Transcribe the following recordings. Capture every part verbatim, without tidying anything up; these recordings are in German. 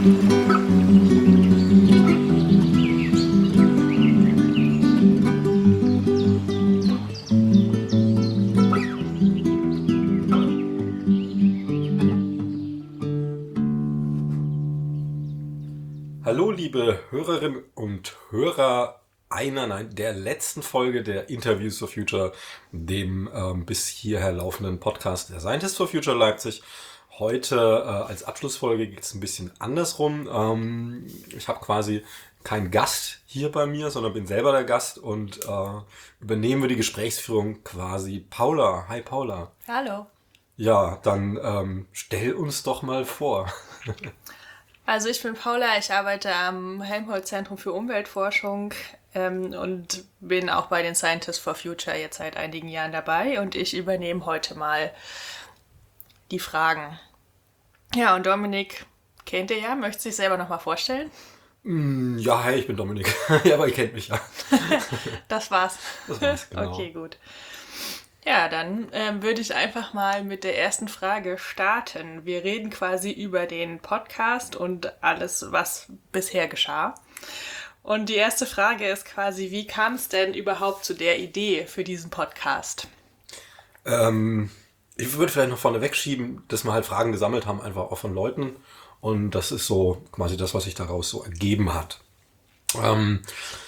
Hallo liebe Hörerinnen und Hörer einer, nein, der letzten Folge der Interviews for Future, dem ähm, bis hierher laufenden Podcast der Scientists for Future Leipzig. Heute äh, als Abschlussfolge geht es ein bisschen andersrum. Ähm, ich habe quasi keinen Gast hier bei mir, sondern bin selber der Gast und äh, übernehmen wir die Gesprächsführung quasi. Paula, hi Paula. Hallo. Ja, dann ähm, stell uns doch mal vor. Also ich bin Paula, ich arbeite am Helmholtz-Zentrum für Umweltforschung ähm, und bin auch bei den Scientists for Future jetzt seit einigen Jahren dabei und ich übernehme heute mal die Fragen. Ja, und Dominik kennt ihr ja, möchtest du dich selber nochmal vorstellen? Mm, ja, hi, ich bin Dominik. Ja, aber ihr kennt mich ja. Das war's. Das war's, genau. Okay, gut. Ja, dann ähm, würde ich einfach mal mit der ersten Frage starten. Wir reden quasi über den Podcast und alles, was bisher geschah. Und die erste Frage ist quasi, wie kam es denn überhaupt zu der Idee für diesen Podcast? Ähm, ich würde vielleicht noch vorne wegschieben, dass wir halt Fragen gesammelt haben, einfach auch von Leuten. Und das ist so quasi das, was sich daraus so ergeben hat. Ähm,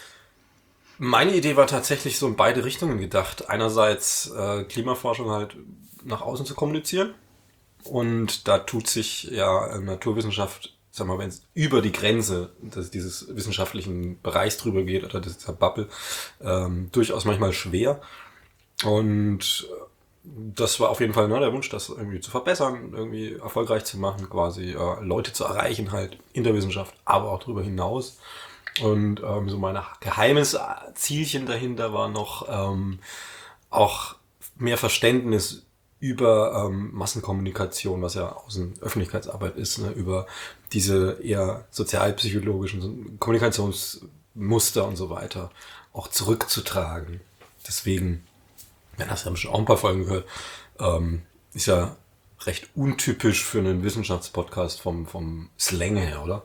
Meine Idee war tatsächlich so in beide Richtungen gedacht. Einerseits äh, Klimaforschung halt nach außen zu kommunizieren. Und da tut sich ja äh, Naturwissenschaft, sag mal, wenn es über die Grenze des, dieses wissenschaftlichen Bereichs drüber geht oder dieser Bubble, ähm, durchaus manchmal schwer. Und das war auf jeden Fall ne, der Wunsch, das irgendwie zu verbessern, irgendwie erfolgreich zu machen, quasi äh, Leute zu erreichen, halt in der Wissenschaft, aber auch darüber hinaus. Und ähm, so mein geheimes Zielchen dahinter war noch ähm, auch mehr Verständnis über ähm, Massenkommunikation, was ja Außenöffentlichkeitsarbeit ist, ne, über diese eher sozialpsychologischen Kommunikationsmuster und so weiter auch zurückzutragen. Deswegen, ja, das haben wir schon auch ein paar Folgen gehört, ähm, ist ja recht untypisch für einen Wissenschaftspodcast vom, vom Slang her, oder?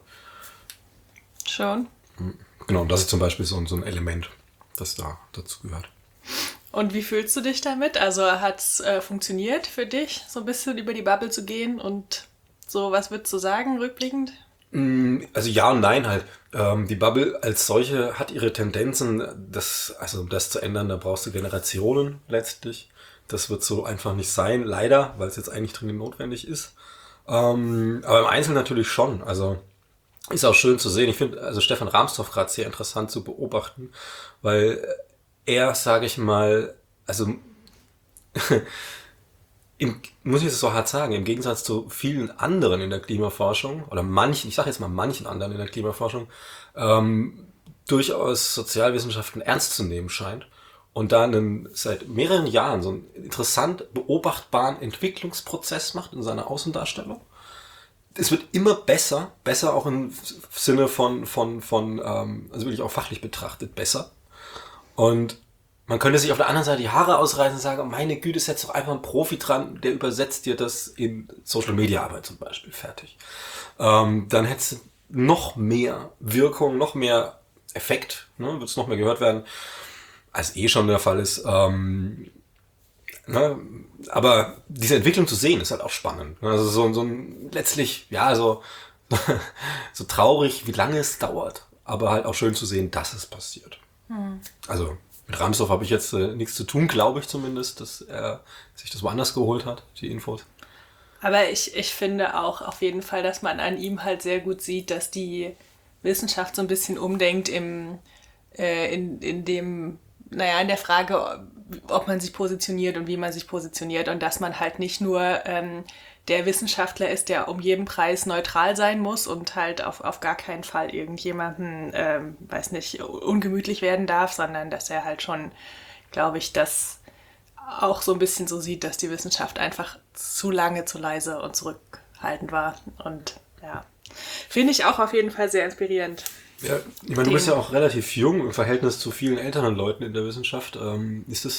Schon. Genau, das ist zum Beispiel so, so ein Element, das da dazu gehört. Und wie fühlst du dich damit? Also hat es äh, funktioniert für dich, so ein bisschen über die Bubble zu gehen und so, was würdest du sagen, rückblickend? Also ja und nein halt. Ähm, die Bubble als solche hat ihre Tendenzen, das, also um das zu ändern, da brauchst du Generationen letztlich. Das wird so einfach nicht sein, leider, weil es jetzt eigentlich dringend notwendig ist. Ähm, aber im Einzelnen natürlich schon, also ist auch schön zu sehen. Ich finde also Stefan Rahmstorff gerade sehr interessant zu beobachten, weil er, sage ich mal, also im, muss ich es so hart sagen, im Gegensatz zu vielen anderen in der Klimaforschung, oder manchen, ich sage jetzt mal manchen anderen in der Klimaforschung, ähm, durchaus Sozialwissenschaften ernst zu nehmen scheint und da einen, seit mehreren Jahren so einen interessant beobachtbaren Entwicklungsprozess macht in seiner Außendarstellung. Es wird immer besser, besser auch im Sinne von, von, von ähm, also wirklich auch fachlich betrachtet, besser. Und man könnte sich auf der anderen Seite die Haare ausreißen und sagen, meine Güte, setz doch einfach einen Profi dran, der übersetzt dir das in Social-Media-Arbeit zum Beispiel, fertig. Ähm, dann hättest du noch mehr Wirkung, noch mehr Effekt, ne, wird es noch mehr gehört werden, als eh schon der Fall ist. Ähm, ne, aber diese Entwicklung zu sehen, ist halt auch spannend. Also so, so ein, letztlich, ja, so, so traurig, wie lange es dauert, aber halt auch schön zu sehen, dass es passiert. Hm. Also mit Rahmstorff habe ich jetzt äh, nichts zu tun, glaube ich zumindest, dass er sich das woanders geholt hat, die Infos. Aber ich, ich finde auch auf jeden Fall, dass man an ihm halt sehr gut sieht, dass die Wissenschaft so ein bisschen umdenkt im, äh, in, in dem, naja, in der Frage, ob man sich positioniert und wie man sich positioniert und dass man halt nicht nur ähm, der Wissenschaftler ist, der um jeden Preis neutral sein muss und halt auf, auf gar keinen Fall irgendjemanden, ähm, weiß nicht, ungemütlich werden darf, sondern dass er halt schon, glaube ich, das auch so ein bisschen so sieht, dass die Wissenschaft einfach zu lange, zu leise und zurückhaltend war. Und ja, finde ich auch auf jeden Fall sehr inspirierend. Ja, ich meine, du bist ja auch relativ jung im Verhältnis zu vielen älteren Leuten in der Wissenschaft. Ähm, ist das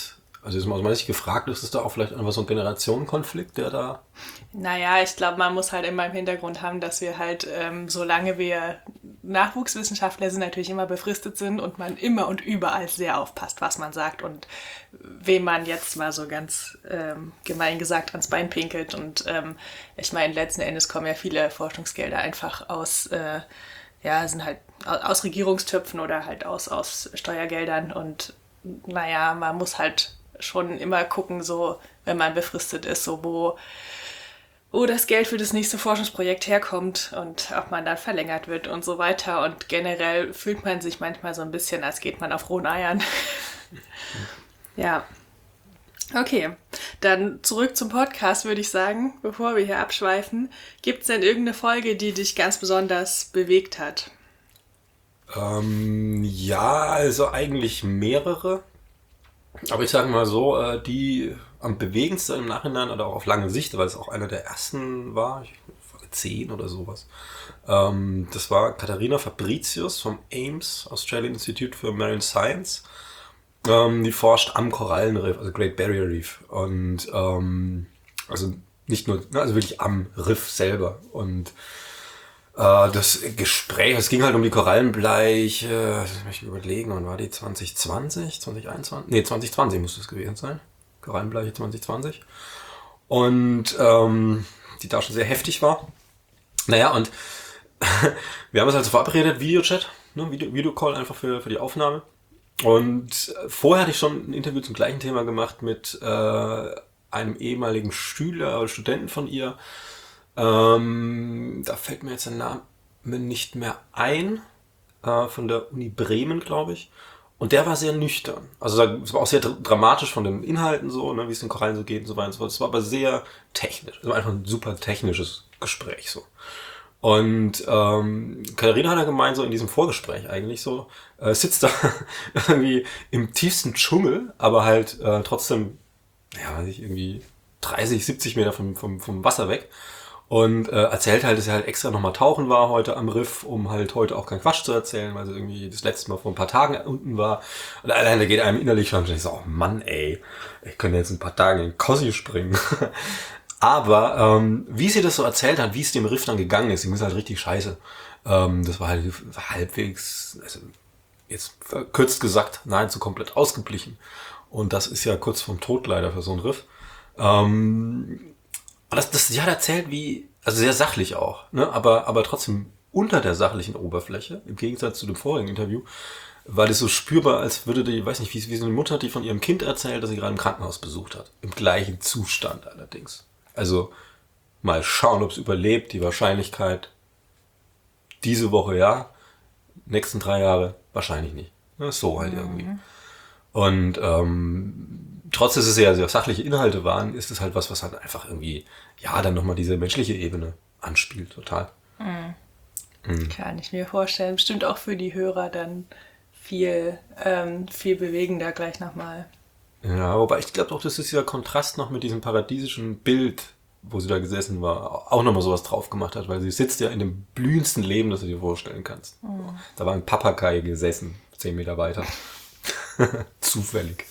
Also ist man aus meiner Sicht gefragt, ist es da auch vielleicht einfach so ein Generationenkonflikt, der da... Naja, ich glaube, man muss halt immer im Hintergrund haben, dass wir halt, ähm, solange wir Nachwuchswissenschaftler sind, natürlich immer befristet sind und man immer und überall sehr aufpasst, was man sagt und wem man jetzt mal so ganz ähm, gemein gesagt ans Bein pinkelt. Und ähm, ich meine, letzten Endes kommen ja viele Forschungsgelder einfach aus, äh, ja, sind halt aus Regierungstöpfen oder halt aus, aus Steuergeldern und naja, man muss halt schon immer gucken, so, wenn man befristet ist, so wo, wo das Geld für das nächste Forschungsprojekt herkommt und ob man dann verlängert wird und so weiter. Und generell fühlt man sich manchmal so ein bisschen, als geht man auf rohen Eiern. Ja. Okay, dann zurück zum Podcast, würde ich sagen, bevor wir hier abschweifen. Gibt es denn irgendeine Folge, die dich ganz besonders bewegt hat? Ähm, ja, also eigentlich mehrere. Aber ich sage mal so, äh, die am bewegendsten im Nachhinein oder auch auf lange Sicht, weil es auch einer der ersten war, ich Folge zehn oder sowas. Ähm, das war Katharina Fabricius vom A I M S, Australian Institute for Marine Science. Ähm, die forscht am Korallenriff, also Great Barrier Reef. Und ähm, also nicht nur, also wirklich am Riff selber. Und das Gespräch, es ging halt um die Korallenbleiche, das möchte ich überlegen, wann war die? zwanzig zwanzig, zwanzig einundzwanzig? Nee, zwanzig zwanzig muss es gewesen sein. Korallenbleiche zwanzig zwanzig. Und ähm, die da schon sehr heftig war. Naja, und wir haben uns also verabredet, Videochat, ne, Video, Videocall einfach für, für die Aufnahme. Und vorher hatte ich schon ein Interview zum gleichen Thema gemacht mit äh, einem ehemaligen Schüler oder Studenten von ihr. Ähm, da fällt mir jetzt der Name nicht mehr ein, äh, von der Uni Bremen, glaube ich. Und der war sehr nüchtern. Also es war auch sehr dr- dramatisch von den Inhalten so, ne, wie es den Korallen so geht und so weiter und so fort. Es war aber sehr technisch. Es war einfach ein super technisches Gespräch so. Und ähm, Katharina hat ja gemeint, so in diesem Vorgespräch eigentlich so, äh, sitzt da irgendwie im tiefsten Dschungel, aber halt äh, trotzdem, ja, weiß ich, irgendwie dreißig, siebzig Meter vom, vom, vom Wasser weg. Und äh, erzählt halt, dass er halt extra nochmal tauchen war heute am Riff, um halt heute auch keinen Quatsch zu erzählen, weil sie irgendwie das letzte Mal vor ein paar Tagen unten war. Und alleine geht einem innerlich schon, ich so, oh Mann ey, ich könnte jetzt ein paar Tage in Kossi springen. Aber ähm, wie sie das so erzählt hat, wie es dem Riff dann gegangen ist, ihm ist halt richtig scheiße. Ähm, das war halt halbwegs, also jetzt verkürzt gesagt, nahezu komplett ausgeblichen. Und das ist ja kurz vorm Tod leider für so ein Riff. Ähm... Das, das, sie hat erzählt, wie, also sehr sachlich auch, ne, aber, aber trotzdem unter der sachlichen Oberfläche, im Gegensatz zu dem vorigen Interview, war das so spürbar, als würde die, weiß nicht, wie, wie so eine Mutter, die von ihrem Kind erzählt, dass sie gerade im Krankenhaus besucht hat. Im gleichen Zustand allerdings. Also, mal schauen, ob es überlebt, die Wahrscheinlichkeit, diese Woche ja, nächsten drei Jahre wahrscheinlich nicht. Ne, so halt mhm. irgendwie. Und, ähm, trotz, dass es ja sehr sachliche Inhalte waren, ist es halt was, was halt einfach irgendwie, ja, dann nochmal diese menschliche Ebene anspielt, total. Mhm. Mhm. Kann ich mir vorstellen. Bestimmt auch für die Hörer dann viel, ähm, viel bewegender gleich nochmal. Ja, wobei ich glaube auch, dass dieser Kontrast noch mit diesem paradiesischen Bild, wo sie da gesessen war, auch nochmal sowas drauf gemacht hat, weil sie sitzt ja in dem blühendsten Leben, das du dir vorstellen kannst. Mhm. Da war ein Papagei gesessen, zehn Meter weiter. Zufällig.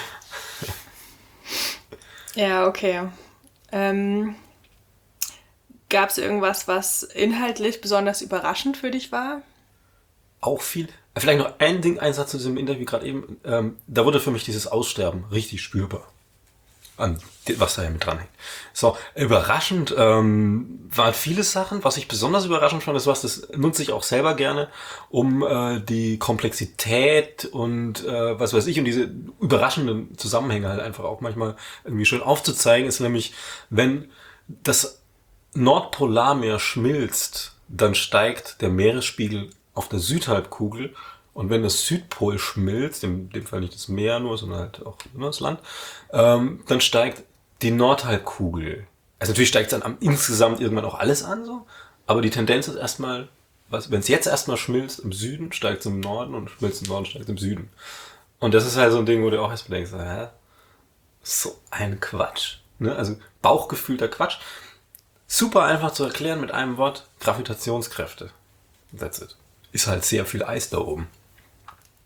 Ja, okay. Ähm, gab es irgendwas, was inhaltlich besonders überraschend für dich war? Auch viel. Vielleicht noch ein Ding, ein Satz zu diesem Interview gerade eben. Ähm, da wurde für mich dieses Aussterben richtig spürbar. An was da ja mit dran hängt. So, überraschend ähm, waren viele Sachen. Was ich besonders überraschend fand, ist was, das nutze ich auch selber gerne, um äh, die Komplexität und äh, was weiß ich, und diese überraschenden Zusammenhänge halt einfach auch manchmal irgendwie schön aufzuzeigen, ist nämlich, wenn das Nordpolarmeer schmilzt, dann steigt der Meeresspiegel auf der Südhalbkugel. Und wenn das Südpol schmilzt, in dem Fall nicht das Meer nur, sondern halt auch nur das Land, ähm, dann steigt die Nordhalbkugel. Also natürlich steigt es dann am, insgesamt irgendwann auch alles an, so. Aber die Tendenz ist erstmal, wenn es jetzt erstmal schmilzt im Süden, steigt es im Norden und schmilzt im Norden, steigt es im Süden. Und das ist halt so ein Ding, wo du auch erstmal denkst, hä? So ein Quatsch. Ne? Also bauchgefühlter Quatsch. Super einfach zu erklären mit einem Wort, Gravitationskräfte. That's it. Ist halt sehr viel Eis da oben.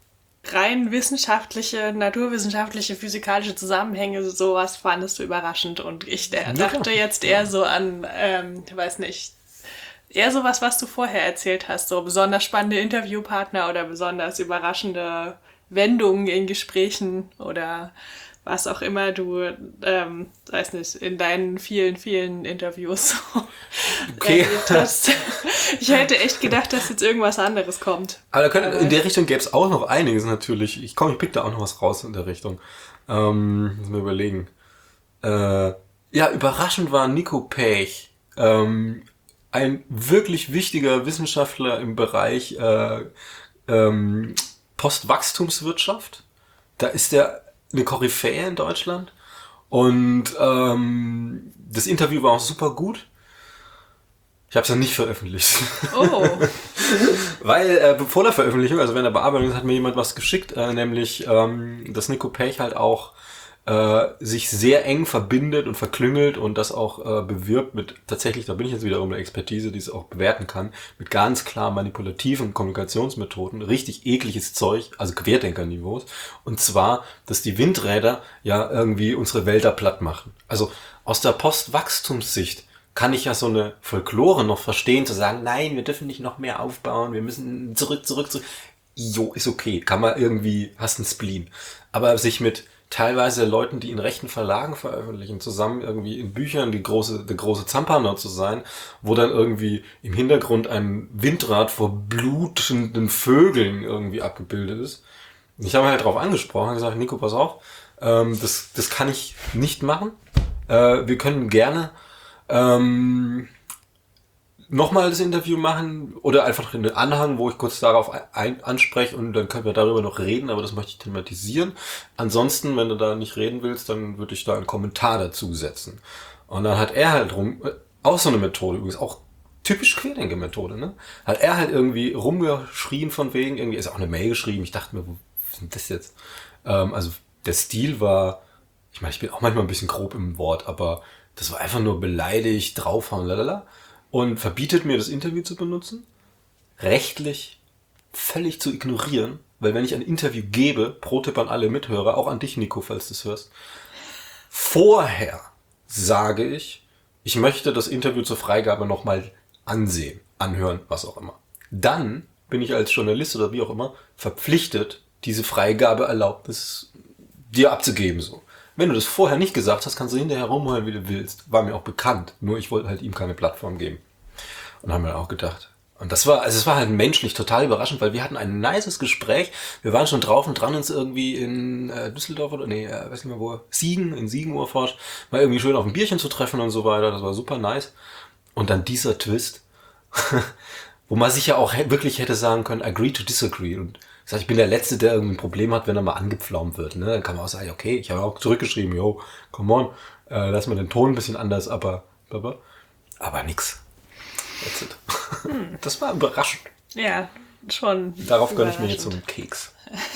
rein wissenschaftliche, naturwissenschaftliche, physikalische Zusammenhänge, sowas fandest du überraschend. Und ich äh, dachte jetzt eher so an, ähm, ich weiß nicht, eher sowas, was du vorher erzählt hast, so besonders spannende Interviewpartner oder besonders überraschende Wendungen in Gesprächen oder was auch immer du, ähm, weiß nicht, in deinen vielen, vielen Interviews okay. erlebt hast. Ich hätte echt gedacht, dass jetzt irgendwas anderes kommt. Aber da können, in der Richtung gäbe es auch noch einiges natürlich. Ich komme, ich pick da auch noch was raus in der Richtung. Ähm, muss mir überlegen. Äh, ja, überraschend war Nico Pech. Ähm, ein wirklich wichtiger Wissenschaftler im Bereich äh, ähm, Postwachstumswirtschaft. Da ist der eine Koryphäe in Deutschland. Und ähm, das Interview war auch super gut. Ich habe es dann nicht veröffentlicht. Oh. Weil äh, vor der Veröffentlichung, also während der Bearbeitung, hat mir jemand was geschickt, äh, nämlich, ähm, dass Nico Pech halt auch äh, sich sehr eng verbindet und verklüngelt und das auch äh, bewirbt mit, tatsächlich, da bin ich jetzt wiederum eine Expertise, die es auch bewerten kann, mit ganz klar manipulativen Kommunikationsmethoden, richtig ekliges Zeug, also Querdenkerniveaus, und zwar, dass die Windräder ja irgendwie unsere Wälder platt machen. Also aus der Postwachstumssicht kann ich ja so eine Folklore noch verstehen, zu sagen, nein, wir dürfen nicht noch mehr aufbauen, wir müssen zurück, zurück, zurück. Jo, ist okay, kann man irgendwie, hast einen Spleen. Aber sich mit teilweise Leuten, die in rechten Verlagen veröffentlichen, zusammen irgendwie in Büchern die große, der große Zampano zu sein, wo dann irgendwie im Hintergrund ein Windrad vor blutenden Vögeln irgendwie abgebildet ist. Ich habe halt drauf angesprochen, gesagt, Nico, pass auf, ähm, das, das kann ich nicht machen. Äh, wir können gerne ähm, nochmal das Interview machen oder einfach in den Anhang, wo ich kurz darauf ein, anspreche und dann können wir darüber noch reden, aber das möchte ich thematisieren. Ansonsten, wenn du da nicht reden willst, dann würde ich da einen Kommentar dazu setzen. Und dann hat er halt rum, auch so eine Methode, übrigens auch typisch Querdenker-Methode, ne? Hat er halt irgendwie rumgeschrien von wegen, irgendwie ist auch eine Mail geschrieben, ich dachte mir, wo ist denn das jetzt? Ähm, also der Stil war, ich meine, ich bin auch manchmal ein bisschen grob im Wort, aber das war einfach nur beleidigt, draufhauen, lalala. Und verbietet mir, das Interview zu benutzen, rechtlich völlig zu ignorieren, weil wenn ich ein Interview gebe, Pro-Tipp an alle Mithörer, auch an dich, Nico, falls du es hörst, vorher sage ich, ich möchte das Interview zur Freigabe nochmal ansehen, anhören, was auch immer. Dann bin ich als Journalist oder wie auch immer verpflichtet, diese Freigabeerlaubnis dir abzugeben, so. Wenn du das vorher nicht gesagt hast, kannst du hinterher rumheulen, wie du willst. War mir auch bekannt. Nur ich wollte halt ihm keine Plattform geben. Und haben wir auch gedacht. Und das war, also es war halt menschlich total überraschend, weil wir hatten ein nices Gespräch. Wir waren schon drauf und dran, uns irgendwie in äh, Düsseldorf oder, nee, äh, weiß nicht mehr wo, Siegen, in Siegen Urforsch, mal irgendwie schön auf ein Bierchen zu treffen und so weiter. Das war super nice. Und dann dieser Twist, wo man sich ja auch wirklich hätte sagen können, agree to disagree. Und das heißt, ich bin der Letzte, der irgendwie ein Problem hat, wenn er mal angepflaumt wird. Ne? Dann kann man auch sagen, okay, ich habe auch zurückgeschrieben, yo, come on, äh, lass mal den Ton ein bisschen anders, aber, aber, aber nix. That's it. Hm. Das war überraschend. Ja, schon. Darauf gönne ich mir jetzt so einen Keks.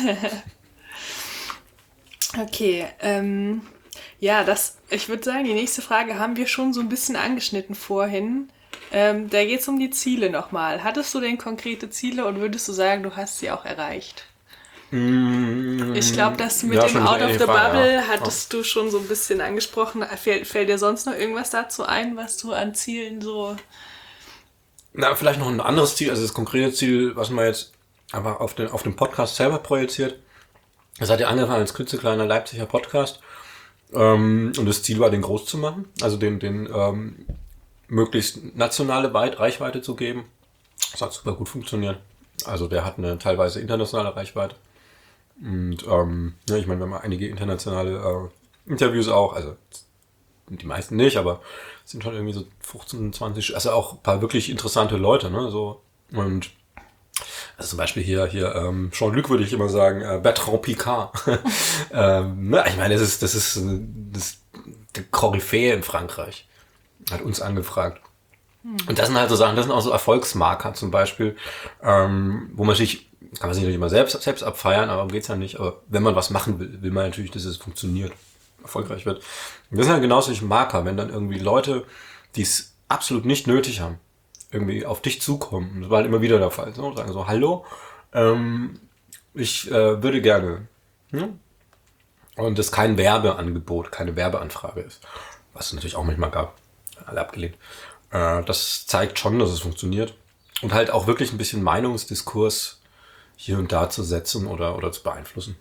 Okay, ähm, ja, das, ich würde sagen, die nächste Frage haben wir schon so ein bisschen angeschnitten vorhin. Ähm, da geht es um die Ziele nochmal. Hattest du denn konkrete Ziele und würdest du sagen, du hast sie auch erreicht? Mm, ich glaube, das mit ja, dem Out of the Fall, Bubble ja. hattest du schon so ein bisschen angesprochen. Fällt, fällt dir sonst noch irgendwas dazu ein, was du an Zielen so... Na, vielleicht noch ein anderes Ziel, also das konkrete Ziel, was man jetzt einfach auf den, auf den Podcast selber projiziert. Das hat ja angefangen als klitzekleiner Leipziger Podcast. Ähm, und das Ziel war, den groß zu machen. Also den, den ähm, möglichst nationale Weit- Reichweite zu geben. Das hat super gut funktioniert. Also der hat eine teilweise internationale Reichweite. Und ähm, ja, ich meine, wir haben einige internationale äh, Interviews auch, also die meisten nicht, aber es sind schon irgendwie so fünfzehn, zwanzig, also auch ein paar wirklich interessante Leute, ne? So, und also zum Beispiel hier, hier ähm, Jean-Luc würde ich immer sagen, äh, Bertrand Piccard. ähm, na, ich meine, das ist, das ist, das ist der Koryphäe in Frankreich. Hat uns angefragt. Hm. Und das sind halt so Sachen, das sind auch so Erfolgsmarker zum Beispiel, ähm, wo man sich, kann man sich natürlich immer selbst, selbst abfeiern, aber darum geht's ja nicht. Aber wenn man was machen will, will man natürlich, dass es funktioniert, erfolgreich wird. Und das sind halt genau solche Marker, wenn dann irgendwie Leute, die es absolut nicht nötig haben, irgendwie auf dich zukommen. Das war halt immer wieder der Fall. So, sagen so, hallo, ähm, Ich äh, würde gerne. Hm? Und das kein Werbeangebot, keine Werbeanfrage ist. Was es natürlich auch manchmal gab. Alle abgelehnt. Äh, das zeigt schon, dass es funktioniert. Und halt auch wirklich ein bisschen Meinungsdiskurs hier und da zu setzen oder, oder zu beeinflussen.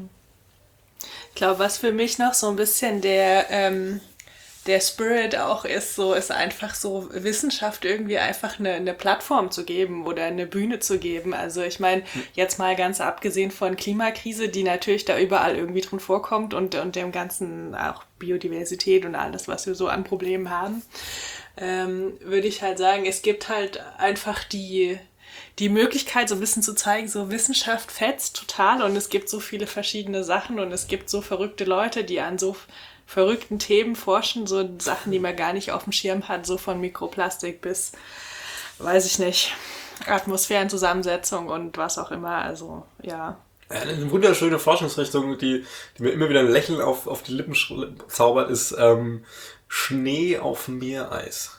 Ich glaube, was für mich noch so ein bisschen der, ähm, der Spirit auch ist, so ist einfach so Wissenschaft irgendwie einfach eine, eine Plattform zu geben oder eine Bühne zu geben. Also ich meine, jetzt mal ganz abgesehen von Klimakrise, die natürlich da überall irgendwie drin vorkommt und, und dem ganzen auch Biodiversität und alles, was wir so an Problemen haben, ähm, würde ich halt sagen, es gibt halt einfach die... die Möglichkeit, so ein bisschen zu zeigen, so Wissenschaft fetzt total und es gibt so viele verschiedene Sachen und es gibt so verrückte Leute, die an so verrückten Themen forschen, so Sachen, die man gar nicht auf dem Schirm hat, so von Mikroplastik bis, weiß ich nicht, Atmosphärenzusammensetzung und was auch immer, also ja. Eine wunderschöne Forschungsrichtung, die, die mir immer wieder ein Lächeln auf, auf die Lippen zaubert, ist ähm, Schnee auf Meereis.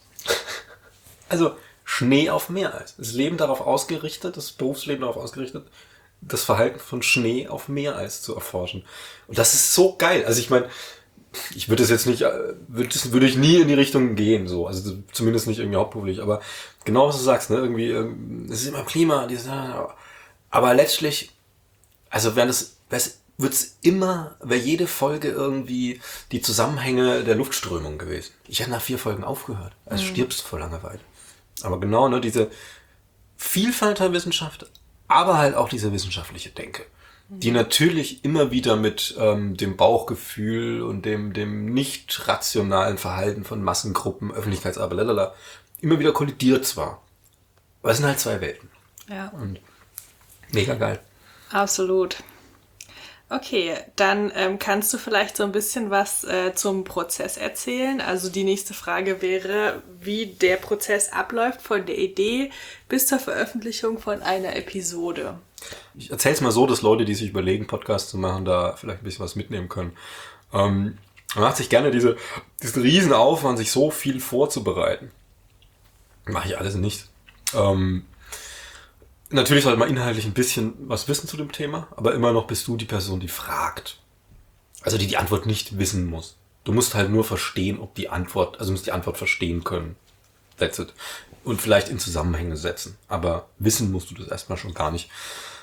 Also Schnee auf Meereis. Das Leben darauf ausgerichtet, das Berufsleben darauf ausgerichtet, das Verhalten von Schnee auf Meereis zu erforschen. Und das ist so geil. Also ich meine, ich würde es jetzt nicht, würde, das würde ich nie in die Richtung gehen, so. Also zumindest nicht irgendwie hauptberuflich. Aber genau was du sagst, ne, irgendwie, es ist immer Klima, dieses, aber letztlich, also wäre das, wird es immer, wäre jede Folge irgendwie die Zusammenhänge der Luftströmung gewesen. Ich hätte nach vier Folgen aufgehört. Also mhm. stirbst du vor Langeweile. Aber genau, ne, diese Vielfalt der Wissenschaft, aber halt auch diese wissenschaftliche Denke, die natürlich immer wieder mit ähm, dem Bauchgefühl und dem, dem nicht rationalen Verhalten von Massengruppen, Öffentlichkeitsarbeit, lalala, immer wieder kollidiert zwar. Aber es sind halt zwei Welten. Ja. Und mega geil. Absolut. Okay, dann ähm, kannst du vielleicht so ein bisschen was äh, zum Prozess erzählen. Also die nächste Frage wäre, wie der Prozess abläuft von der Idee bis zur Veröffentlichung von einer Episode. Ich erzähle es mal so, dass Leute, die sich überlegen, Podcasts zu machen, da vielleicht ein bisschen was mitnehmen können. Ähm, man macht sich gerne diese, diesen riesen Aufwand, sich so viel vorzubereiten. Mache ich alles nicht. Ähm, Natürlich sollte man inhaltlich ein bisschen was wissen zu dem Thema, aber immer noch bist du die Person, die fragt. Also die die Antwort nicht wissen muss. Du musst halt nur verstehen, ob die Antwort, also du musst die Antwort verstehen können. That's it. Und vielleicht in Zusammenhänge setzen. Aber wissen musst du das erstmal schon gar nicht.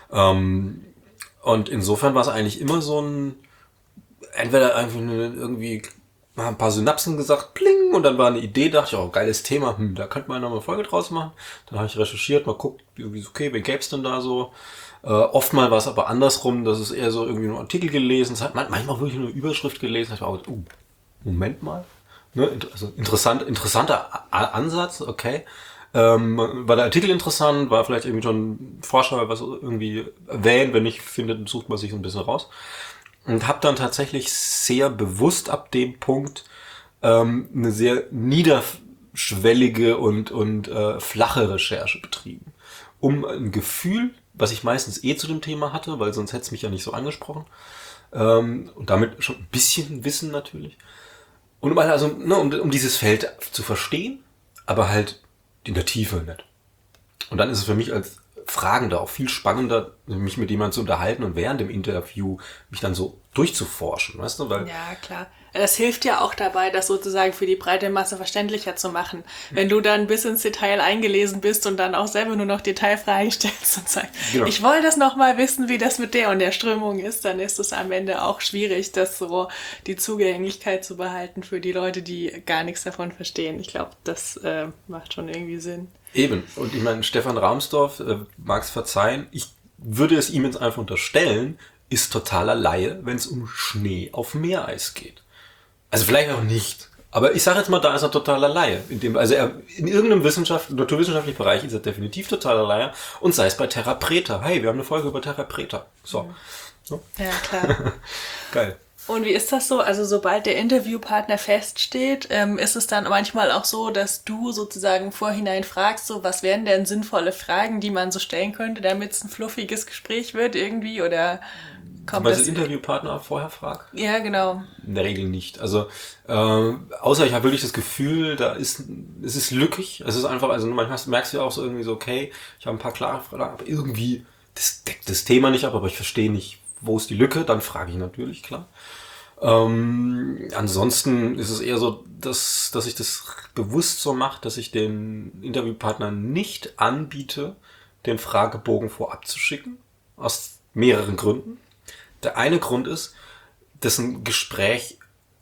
Ähm, und insofern war es eigentlich immer so ein, entweder einfach irgendwie mal ein paar Synapsen gesagt, pling, und dann war eine Idee, dachte ich, oh, geiles Thema, hm, da könnte man noch eine Folge draus machen. Dann habe ich recherchiert, mal guckt, wie, okay, wen gäb's denn da so? Äh, oftmal war es aber andersrum, dass es eher so irgendwie nur Artikel gelesen hat, manchmal wirklich nur eine Überschrift gelesen, habe ich auch, oh, Moment mal, ne, also interessant, interessanter A- Ansatz, okay. Ähm, war der Artikel interessant, war vielleicht irgendwie schon Forscher was irgendwie erwähnt, wenn nicht findet, sucht man sich so ein bisschen raus. Und habe dann tatsächlich sehr bewusst ab dem Punkt ähm, eine sehr niederschwellige und, und äh, flache Recherche betrieben. Um ein Gefühl, was ich meistens eh zu dem Thema hatte, weil sonst hätte es mich ja nicht so angesprochen. Ähm, und damit schon ein bisschen Wissen natürlich. Und um, also, ne, um, um dieses Feld zu verstehen, aber halt in der Tiefe nicht. Und dann ist es für mich als Fragender auch viel spannender, mich mit jemandem zu unterhalten und während dem Interview mich dann so durchzuforschen, weißt du? Weil ja, klar. Das hilft ja auch dabei, das sozusagen für die breite Masse verständlicher zu machen. Wenn du dann bis ins Detail eingelesen bist und dann auch selber nur noch Detailfragen stellst und sagst, genau. Ich wollte das noch mal wissen, wie das mit der und der Strömung ist, dann ist es am Ende auch schwierig, das so die Zugänglichkeit zu behalten für die Leute, die gar nichts davon verstehen. Ich glaube, das äh, macht schon irgendwie Sinn. Eben. Und ich meine, Stefan Rahmsdorf, äh, mag es verzeihen, ich würde es ihm jetzt einfach unterstellen, ist totaler Laie, wenn es um Schnee auf Meereis geht. Also vielleicht auch nicht. Aber ich sage jetzt mal, da ist er totaler Laie. In dem, also er, in irgendeinem Wissenschaft, naturwissenschaftlichen Bereich ist er definitiv totaler Laie. Und sei es bei Terra Preta. Hey, wir haben eine Folge über Terra Preta. So. so. Ja, klar. Geil. Und wie ist das so? Also sobald der Interviewpartner feststeht, ähm, ist es dann manchmal auch so, dass du sozusagen im Vorhinein fragst, so was wären denn sinnvolle Fragen, die man so stellen könnte, damit es ein fluffiges Gespräch wird irgendwie? Oder kommt Weil das... den Interviewpartner vorher fragt? Ja, genau. In der Regel nicht. Also äh, außer ich habe wirklich das Gefühl, da ist es ist lückig. Es ist einfach, also manchmal merkst du ja auch so irgendwie so, okay, ich habe ein paar klare Fragen, aber irgendwie das deckt das Thema nicht ab, aber ich verstehe nicht, wo ist die Lücke, dann frage ich natürlich, klar. Ähm, ansonsten ist es eher so, dass, dass ich das bewusst so mache, dass ich den Interviewpartner nicht anbiete, den Fragebogen vorab zu schicken. Aus mehreren Gründen. Der eine Grund ist, dass ein Gespräch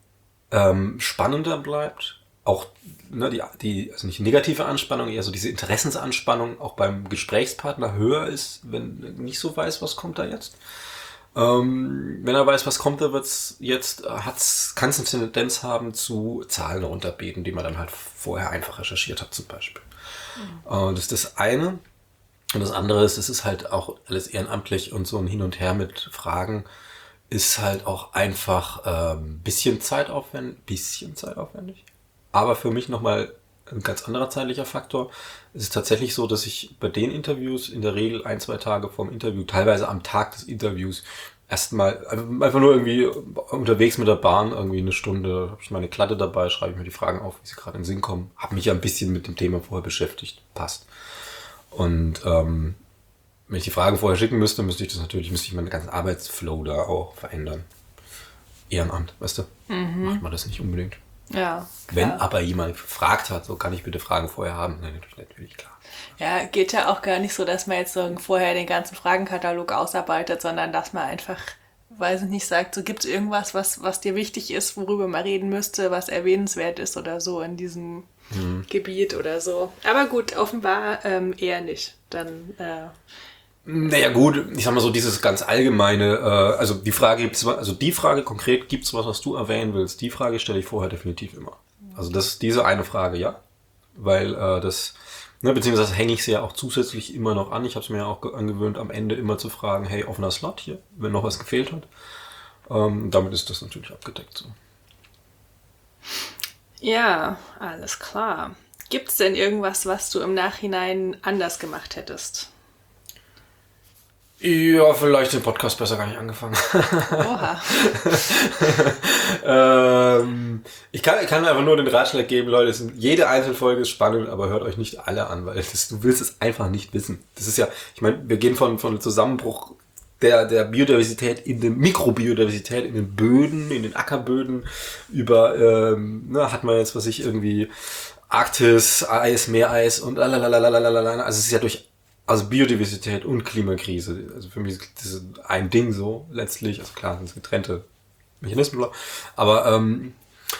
ähm, spannender bleibt. Auch ne, die, die, also nicht negative Anspannung, eher so diese Interessensanspannung auch beim Gesprächspartner höher ist, wenn er nicht so weiß, was kommt da jetzt. Ähm, wenn er weiß, was kommt, da wird's jetzt, hat's, kann es eine Tendenz haben zu Zahlen runterbeten, die man dann halt vorher einfach recherchiert hat zum Beispiel. Mhm. Äh, das ist das eine. Und das andere ist, es ist halt auch alles ehrenamtlich und so ein Hin und Her mit Fragen ist halt auch einfach ein ähm, bisschen zeitaufwendig, bisschen zeitaufwendig. Aber für mich nochmal ein ganz anderer zeitlicher Faktor. Es ist tatsächlich so, dass ich bei den Interviews in der Regel ein, zwei Tage vorm Interview, teilweise am Tag des Interviews, erstmal einfach nur irgendwie unterwegs mit der Bahn, irgendwie eine Stunde, habe ich meine Klatte dabei, schreibe ich mir die Fragen auf, wie sie gerade in den Sinn kommen, habe mich ja ein bisschen mit dem Thema vorher beschäftigt, passt. Und ähm, wenn ich die Fragen vorher schicken müsste, müsste ich das natürlich, müsste ich meinen ganzen Arbeitsflow da auch verändern. Ehrenamt, weißt du? Mhm. Macht man das nicht unbedingt. Ja, klar. Wenn aber jemand gefragt hat, so kann ich bitte Fragen vorher haben, dann natürlich, natürlich klar. Ja, geht ja auch gar nicht so, dass man jetzt so vorher den ganzen Fragenkatalog ausarbeitet, sondern dass man einfach, weiß ich nicht, sagt, so gibt es irgendwas, was, was dir wichtig ist, worüber man reden müsste, was erwähnenswert ist oder so in diesem hm. Gebiet oder so. Aber gut, offenbar ähm, eher nicht. Dann äh, Naja gut, ich sag mal so dieses ganz allgemeine, äh, also die Frage gibt's, also die Frage konkret, gibt's was, was du erwähnen willst? Die Frage stelle ich vorher definitiv immer. Also das diese eine Frage, ja, weil äh, das, ne, beziehungsweise hänge ich sie ja auch zusätzlich immer noch an. Ich habe es mir ja auch angewöhnt, am Ende immer zu fragen, hey, offener Slot hier, wenn noch was gefehlt hat. Ähm, damit ist das natürlich abgedeckt so. Ja, alles klar. Gibt's denn irgendwas, was du im Nachhinein anders gemacht hättest? Ja, vielleicht den Podcast besser gar nicht angefangen. Oha. ähm, ich kann, kann einfach nur den Ratschlag geben, Leute, es sind, jede einzelne Folge ist spannend, aber hört euch nicht alle an, weil das, du willst es einfach nicht wissen. Das ist ja, ich meine, wir gehen von, von Zusammenbruch der, der Biodiversität in den Mikrobiodiversität, in den Böden, in den Ackerböden, über, ähm, ne, hat man jetzt, was ich irgendwie, Arktis, Eis, Meereis und lalalalalalala, also es ist ja durch Also Biodiversität und Klimakrise. Also für mich ist das ein Ding so letztlich. Also klar, sind es getrennte Mechanismen. Aber ähm,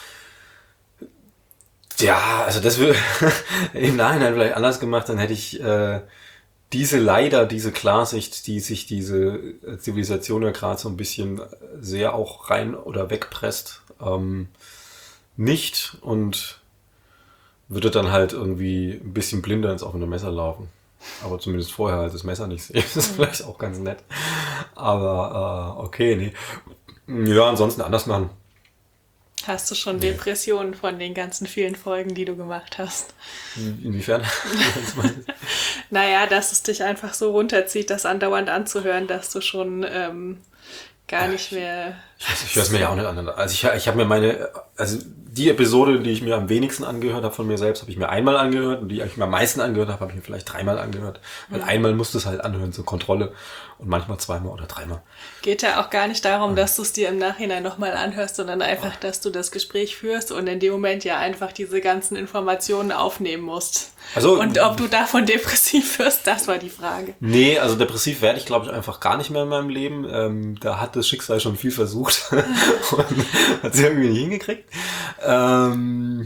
ja, also das würde im Nachhinein vielleicht anders gemacht. Dann hätte ich äh, diese leider, diese Klarsicht, die sich diese Zivilisation ja gerade so ein bisschen sehr auch rein oder wegpresst, ähm, nicht und würde dann halt irgendwie ein bisschen blinder ins offene Messer laufen. Aber zumindest vorher halt das Messer nicht sehen. Das ist vielleicht auch ganz nett. Aber äh, okay, nee. Ja, ansonsten anders machen. Hast du schon nee. Depressionen von den ganzen vielen Folgen, die du gemacht hast? Inwiefern? Naja, dass es dich einfach so runterzieht, das andauernd anzuhören, dass du schon ähm, gar nicht mehr... Ich, ich höre es mir ja auch nicht an. Also ich, ich habe mir meine... Also die Episode, die ich mir am wenigsten angehört habe von mir selbst, habe ich mir einmal angehört und die ich mir am meisten angehört habe, habe ich mir vielleicht dreimal angehört. Weil mhm. einmal musst du es halt anhören zur Kontrolle und manchmal zweimal oder dreimal. Geht ja auch gar nicht darum, mhm. dass du es dir im Nachhinein nochmal anhörst, sondern einfach, dass du das Gespräch führst und in dem Moment ja einfach diese ganzen Informationen aufnehmen musst. Also, und ob du davon depressiv wirst, das war die Frage. Nee, also depressiv werde ich, glaube ich, einfach gar nicht mehr in meinem Leben. Ähm, da hat das Schicksal schon viel versucht und hat es irgendwie nicht hingekriegt. Ähm,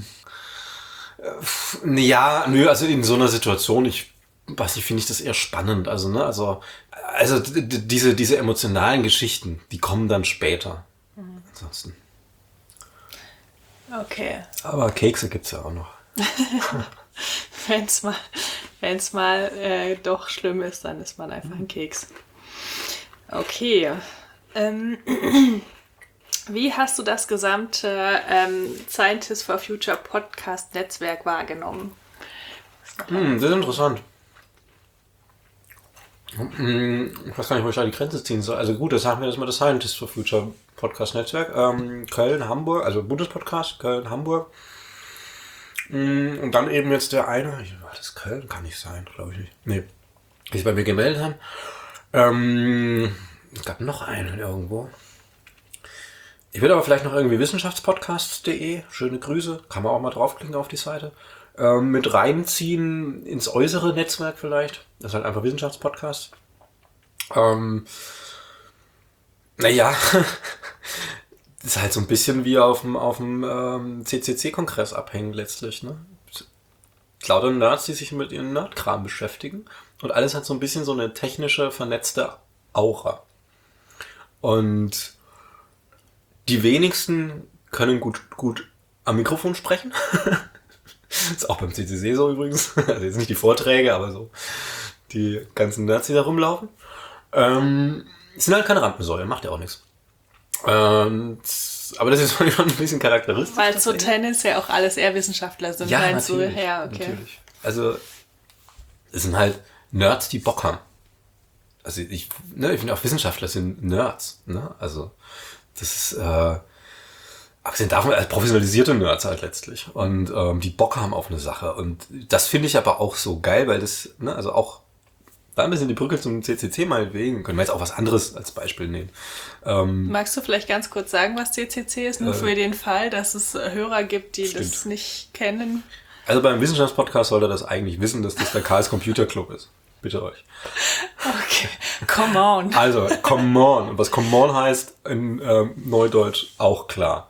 ja, nö, also in so einer Situation, ich, was ich finde ich das eher spannend. Also, ne, also, also d- d- diese, diese emotionalen Geschichten, die kommen dann später. Mhm. Ansonsten. Okay. Aber Kekse gibt's ja auch noch. Wenn's mal, wenn's mal äh, doch schlimm ist, dann ist man einfach ein Keks. Okay. Ähm, wie hast du das gesamte ähm, Scientists for Future Podcast Netzwerk wahrgenommen? Hm, das ist interessant. Ich weiß gar nicht, wo ich da die Grenze ziehen soll. Also gut, das haben wir jetzt mal das Scientists for Future Podcast Netzwerk. Ähm, Köln, Hamburg, also Bundespodcast, Köln, Hamburg. Und dann eben jetzt der eine, war das Köln? Kann nicht sein, glaube ich nicht. Nee, die sich bei mir gemeldet haben. Ähm, es gab noch einen irgendwo. Ich würde aber vielleicht noch irgendwie wissenschaftspodcasts punkt de, schöne Grüße, kann man auch mal draufklicken auf die Seite, ähm, mit reinziehen ins äußere Netzwerk vielleicht. Das ist halt einfach Wissenschaftspodcast. Ähm, naja, das ist halt so ein bisschen wie auf dem, auf dem ähm, C C C-Kongress abhängen letztlich, ne? Lauter Nerds, die sich mit ihrem Nerdkram beschäftigen. Und alles hat so ein bisschen so eine technische, vernetzte Aura. Und die wenigsten können gut, gut am Mikrofon sprechen. Ist auch beim C C C so übrigens. Also jetzt nicht die Vorträge, aber so die ganzen Nerds, die da rumlaufen. Ähm, sind halt keine Rampensäue, macht ja auch nichts. Und, aber das ist schon ein bisschen charakteristisch. Weil zu Tennis ja auch alles eher Wissenschaftler sind. Ja, natürlich, natürlich, so, ja, okay. natürlich. Also es sind halt Nerds, die Bock haben. Also ich, ne, ich finde auch Wissenschaftler sind Nerds. Ne? Also das ist, äh, abgesehen davon, als professionalisierte Nerds halt letztlich. Und ähm, die Bock haben auf eine Sache. Und das finde ich aber auch so geil, weil das, ne, also auch da ein bisschen die Brücke zum C C C meinetwegen. Können wir jetzt auch was anderes als Beispiel nehmen. Ähm, Magst du vielleicht ganz kurz sagen, was C C C ist? Nur äh, für den Fall, dass es Hörer gibt, die stimmt. das nicht kennen. Also beim Wissenschaftspodcast sollte das eigentlich wissen, dass das der Karls Computer Club ist. Bitte euch. Okay, come on. Also, come on. Und was come on heißt in ähm, Neudeutsch auch klar.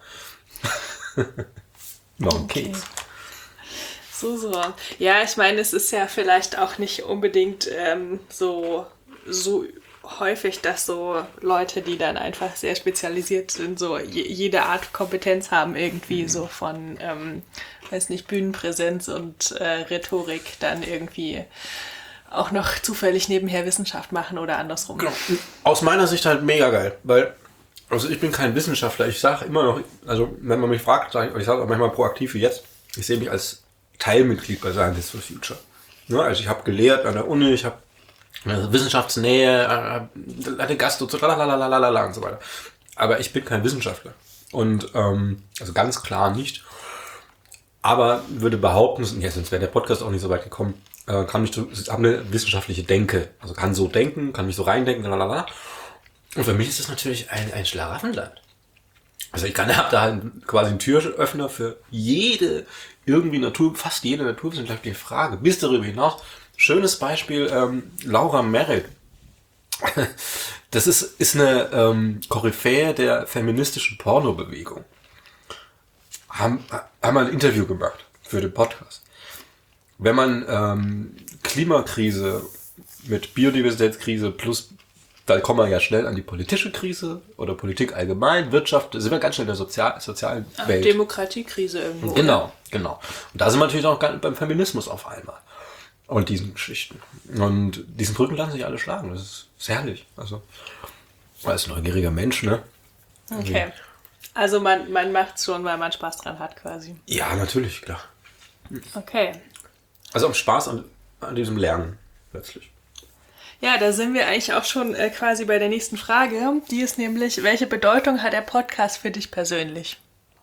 No, okay. Keks. So, so. Ja, ich meine, es ist ja vielleicht auch nicht unbedingt ähm, so, so häufig, dass so Leute, die dann einfach sehr spezialisiert sind, so je, jede Art Kompetenz haben irgendwie, mhm. so von, ähm, weiß nicht, Bühnenpräsenz und äh, Rhetorik dann irgendwie auch noch zufällig nebenher Wissenschaft machen oder andersrum. Genau. Aus meiner Sicht halt mega geil, weil also ich bin kein Wissenschaftler. Ich sage immer noch, also wenn man mich fragt, sage ich, ich sage auch manchmal proaktiv wie jetzt, ich sehe mich als Teilmitglied bei Scientists for Future. Ja, also ich habe gelehrt an der Uni, ich habe also Wissenschaftsnähe, hatte Gastro, lalalala und so weiter. Aber ich bin kein Wissenschaftler. Und ähm, also ganz klar nicht. Aber würde behaupten, ja, sonst wäre der Podcast auch nicht so weit gekommen, äh, kann mich so, habe eine wissenschaftliche Denke. Also kann so denken, kann mich so reindenken, lalala. Und für mich ist das natürlich ein, ein Schlaraffenland. Also ich kann, habe da halt quasi einen Türöffner für jede, irgendwie Natur, fast jede naturwissenschaftliche Frage. Bis darüber hinaus. Schönes Beispiel, ähm, Laura Merritt. Das ist, ist eine ähm, Koryphäe der feministischen Pornobewegung. Haben, haben wir ein Interview gemacht für den Podcast. Wenn man ähm, Klimakrise mit Biodiversitätskrise plus, da kommen wir ja schnell an die politische Krise oder Politik allgemein, Wirtschaft, da sind wir ganz schnell in der Sozial- sozialen Ach, Welt. Demokratiekrise irgendwo. Genau, oder? genau. Und da sind wir natürlich auch beim Feminismus auf einmal. Und diesen Geschichten. Und diesen Brücken lassen sich alle schlagen. Das ist, ist herrlich. Also, als neugieriger Mensch, ne? Okay. Also man, man macht es schon, weil man Spaß dran hat quasi. Ja, natürlich, klar. Okay. Also am Spaß an, an diesem Lernen plötzlich. Ja, da sind wir eigentlich auch schon äh, quasi bei der nächsten Frage. Die ist nämlich, welche Bedeutung hat der Podcast für dich persönlich?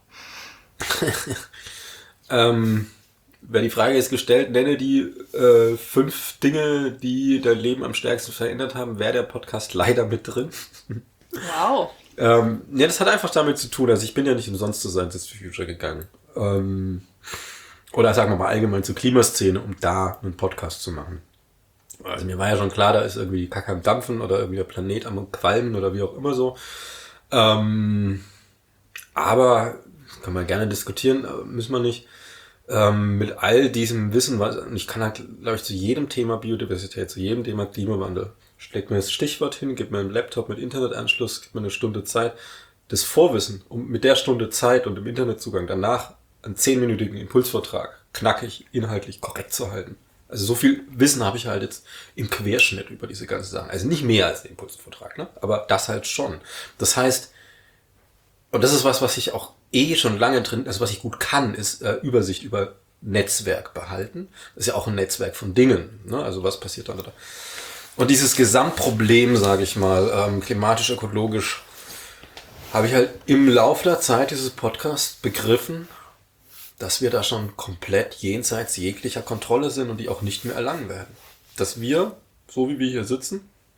ähm, wenn die Frage ist gestellt, nenne die äh, fünf Dinge, die dein Leben am stärksten verändert haben, wäre der Podcast leider mit drin. Wow. ähm, ja, das hat einfach damit zu tun, also ich bin ja nicht umsonst zu Scientists for Future gegangen. Ähm, oder sagen wir mal allgemein zur Klimaszene, um da einen Podcast zu machen. Also mir war ja schon klar, da ist irgendwie die Kacke am Dampfen oder irgendwie der Planet am Qualmen oder wie auch immer so. Ähm, aber, kann man gerne diskutieren, müssen wir nicht. Ähm, mit all diesem Wissen, was, ich kann halt, glaube ich, zu jedem Thema Biodiversität, zu jedem Thema Klimawandel, schlägt mir das Stichwort hin, gibt mir einen Laptop mit Internetanschluss, gibt mir eine Stunde Zeit. Das Vorwissen, um mit der Stunde Zeit und dem Internetzugang danach einen zehnminütigen Impulsvortrag knackig, inhaltlich korrekt zu halten. Also so viel Wissen habe ich halt jetzt im Querschnitt über diese ganzen Sachen. Also nicht mehr als der Impulsvortrag, ne? Aber das halt schon. Das heißt, und das ist was, was ich auch eh schon lange drin, also was ich gut kann, ist äh, Übersicht über Netzwerk behalten. Das ist ja auch ein Netzwerk von Dingen, ne? Also was passiert da? Und dieses Gesamtproblem, sage ich mal, ähm, klimatisch, ökologisch, habe ich halt im Laufe der Zeit dieses Podcasts begriffen, dass wir da schon komplett jenseits jeglicher Kontrolle sind und die auch nicht mehr erlangen werden. Dass wir, so wie wir hier sitzen,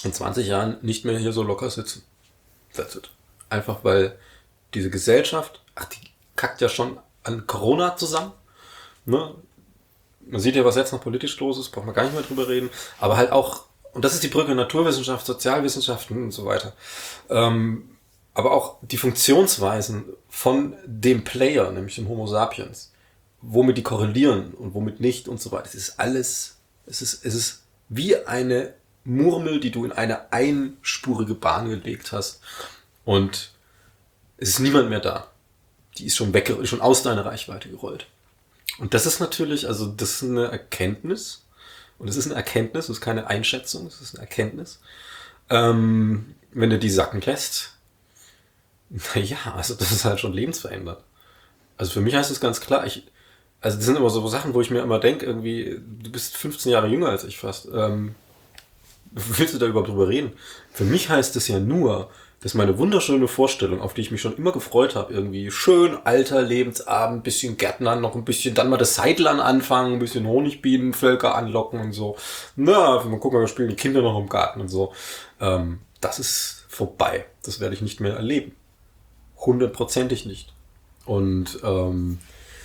in zwanzig Jahren nicht mehr hier so locker sitzen. That's it. Einfach weil diese Gesellschaft, ach, die kackt ja schon an Corona zusammen. Ne? Man sieht ja, was jetzt noch politisch los ist, braucht man gar nicht mehr drüber reden. Aber halt auch, und das ist die Brücke Naturwissenschaft, Sozialwissenschaften und so weiter. Ähm, aber auch die Funktionsweisen von dem Player, nämlich dem Homo sapiens, womit die korrelieren und womit nicht und so weiter. Es ist alles, es ist, es ist wie eine Murmel, die du in eine einspurige Bahn gelegt hast. Und es ist niemand mehr da. Die ist schon weg, ist schon aus deiner Reichweite gerollt. Und das ist natürlich, also das ist eine Erkenntnis. Und es ist eine Erkenntnis, es ist keine Einschätzung, es ist eine Erkenntnis. Ähm, wenn du die sacken lässt, naja, also das ist halt schon lebensverändert. Also für mich heißt es ganz klar, ich, also das sind immer so Sachen, wo ich mir immer denke, irgendwie, du bist fünfzehn Jahre jünger als ich fast. Ähm, willst du da überhaupt drüber reden? Für mich heißt es ja nur, dass meine wunderschöne Vorstellung, auf die ich mich schon immer gefreut habe, irgendwie schön alter Lebensabend, bisschen Gärtnern, noch ein bisschen, dann mal das Seidlern anfangen, ein bisschen Honigbienenvölker anlocken und so. Na, mal gucken, wir spielen die Kinder noch im Garten und so. Ähm, das ist vorbei. Das werde ich nicht mehr erleben. Hundertprozentig nicht. Und ähm,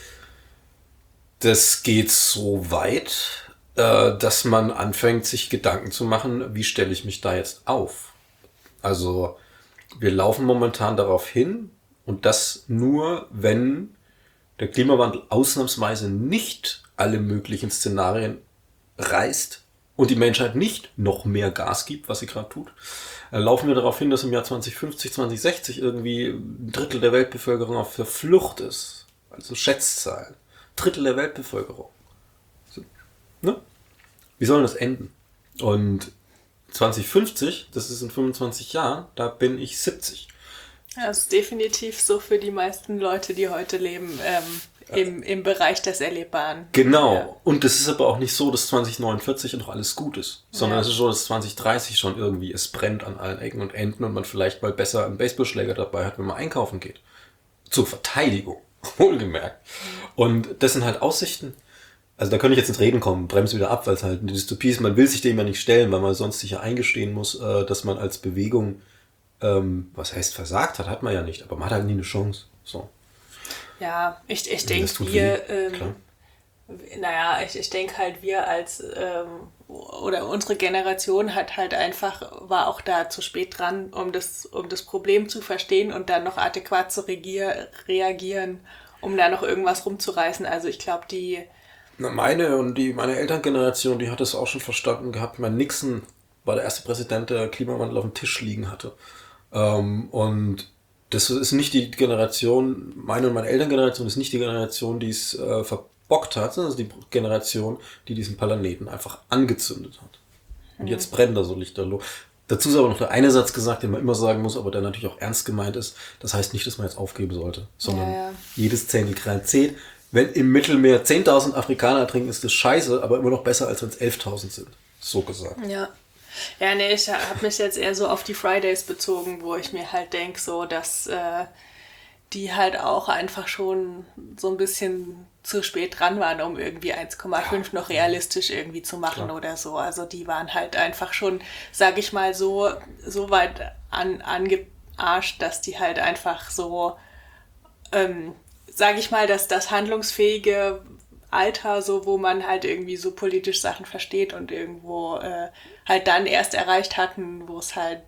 das geht so weit, äh, dass man anfängt, sich Gedanken zu machen, wie stelle ich mich da jetzt auf? Also wir laufen momentan darauf hin und das nur, wenn der Klimawandel ausnahmsweise nicht alle möglichen Szenarien reißt und die Menschheit nicht noch mehr Gas gibt, was sie gerade tut, äh, laufen wir darauf hin, dass im Jahr zwanzig fünfzig, zwanzig sechzig irgendwie ein Drittel der Weltbevölkerung auf der Flucht ist. Also Schätzzahlen. Drittel der Weltbevölkerung. So, ne? Wie soll das enden? Und zwanzig fünfzig, das ist in fünfundzwanzig Jahren, da bin ich siebzig. Ja, das ist definitiv so für die meisten Leute, die heute leben, ähm, im, im Bereich des Erlebbaren. Genau. Ja. Und es ist aber auch nicht so, dass zwanzig neunundvierzig noch alles gut ist, sondern Ja. es ist so, dass zwanzig dreißig schon irgendwie es brennt an allen Ecken und Enden und man vielleicht mal besser einen Baseballschläger dabei hat, wenn man einkaufen geht. Zur Verteidigung, wohlgemerkt. Und das sind halt Aussichten. Also da könnte ich jetzt ins Reden kommen, bremse wieder ab, weil es halt eine Dystopie ist. Man will sich dem ja nicht stellen, weil man sonst sich ja eingestehen muss, äh, dass man als Bewegung, ähm, was heißt versagt hat, hat man ja nicht, aber man hat halt nie eine Chance. So. Ja, ich, ich Das denke, tut wir, weh, ähm, klar. naja, ich, ich denke halt, wir als, ähm, oder unsere Generation hat halt einfach, war auch da zu spät dran, um das, um das Problem zu verstehen und dann noch adäquat zu regier, reagieren, um da noch irgendwas rumzureißen. Also ich glaube, die, Na, meine und die meine Elterngeneration, die hat es auch schon verstanden gehabt. Mein Nixon war der erste Präsident, der Klimawandel auf dem Tisch liegen hatte. Ähm, und das ist nicht die Generation, meine und meine Elterngeneration ist nicht die Generation, die es äh, verbockt hat, sondern es ist die Generation, die diesen Planeten einfach angezündet hat. Und Mhm. jetzt brennt da so lichterloh. Dazu ist aber noch der eine Satz gesagt, den man immer sagen muss, aber der natürlich auch ernst gemeint ist. Das heißt nicht, dass man jetzt aufgeben sollte, sondern Ja, ja. jedes Zehntelgrad zählt. Wenn im Mittelmeer zehntausend Afrikaner ertrinken, ist das scheiße, aber immer noch besser, als wenn es elftausend sind. So gesagt. ja. Ja, nee, ich habe mich jetzt eher so auf die Fridays bezogen, wo ich mir halt denke, so, dass äh, die halt auch einfach schon so ein bisschen zu spät dran waren, um irgendwie eins Komma fünf noch realistisch irgendwie zu machen Klar. oder so. Also die waren halt einfach schon, sag ich mal, so, so weit an, angearscht, dass die halt einfach so, ähm, sag ich mal, dass das handlungsfähige Alter, so wo man halt irgendwie so politisch Sachen versteht und irgendwo äh, halt dann erst erreicht hatten, wo es halt,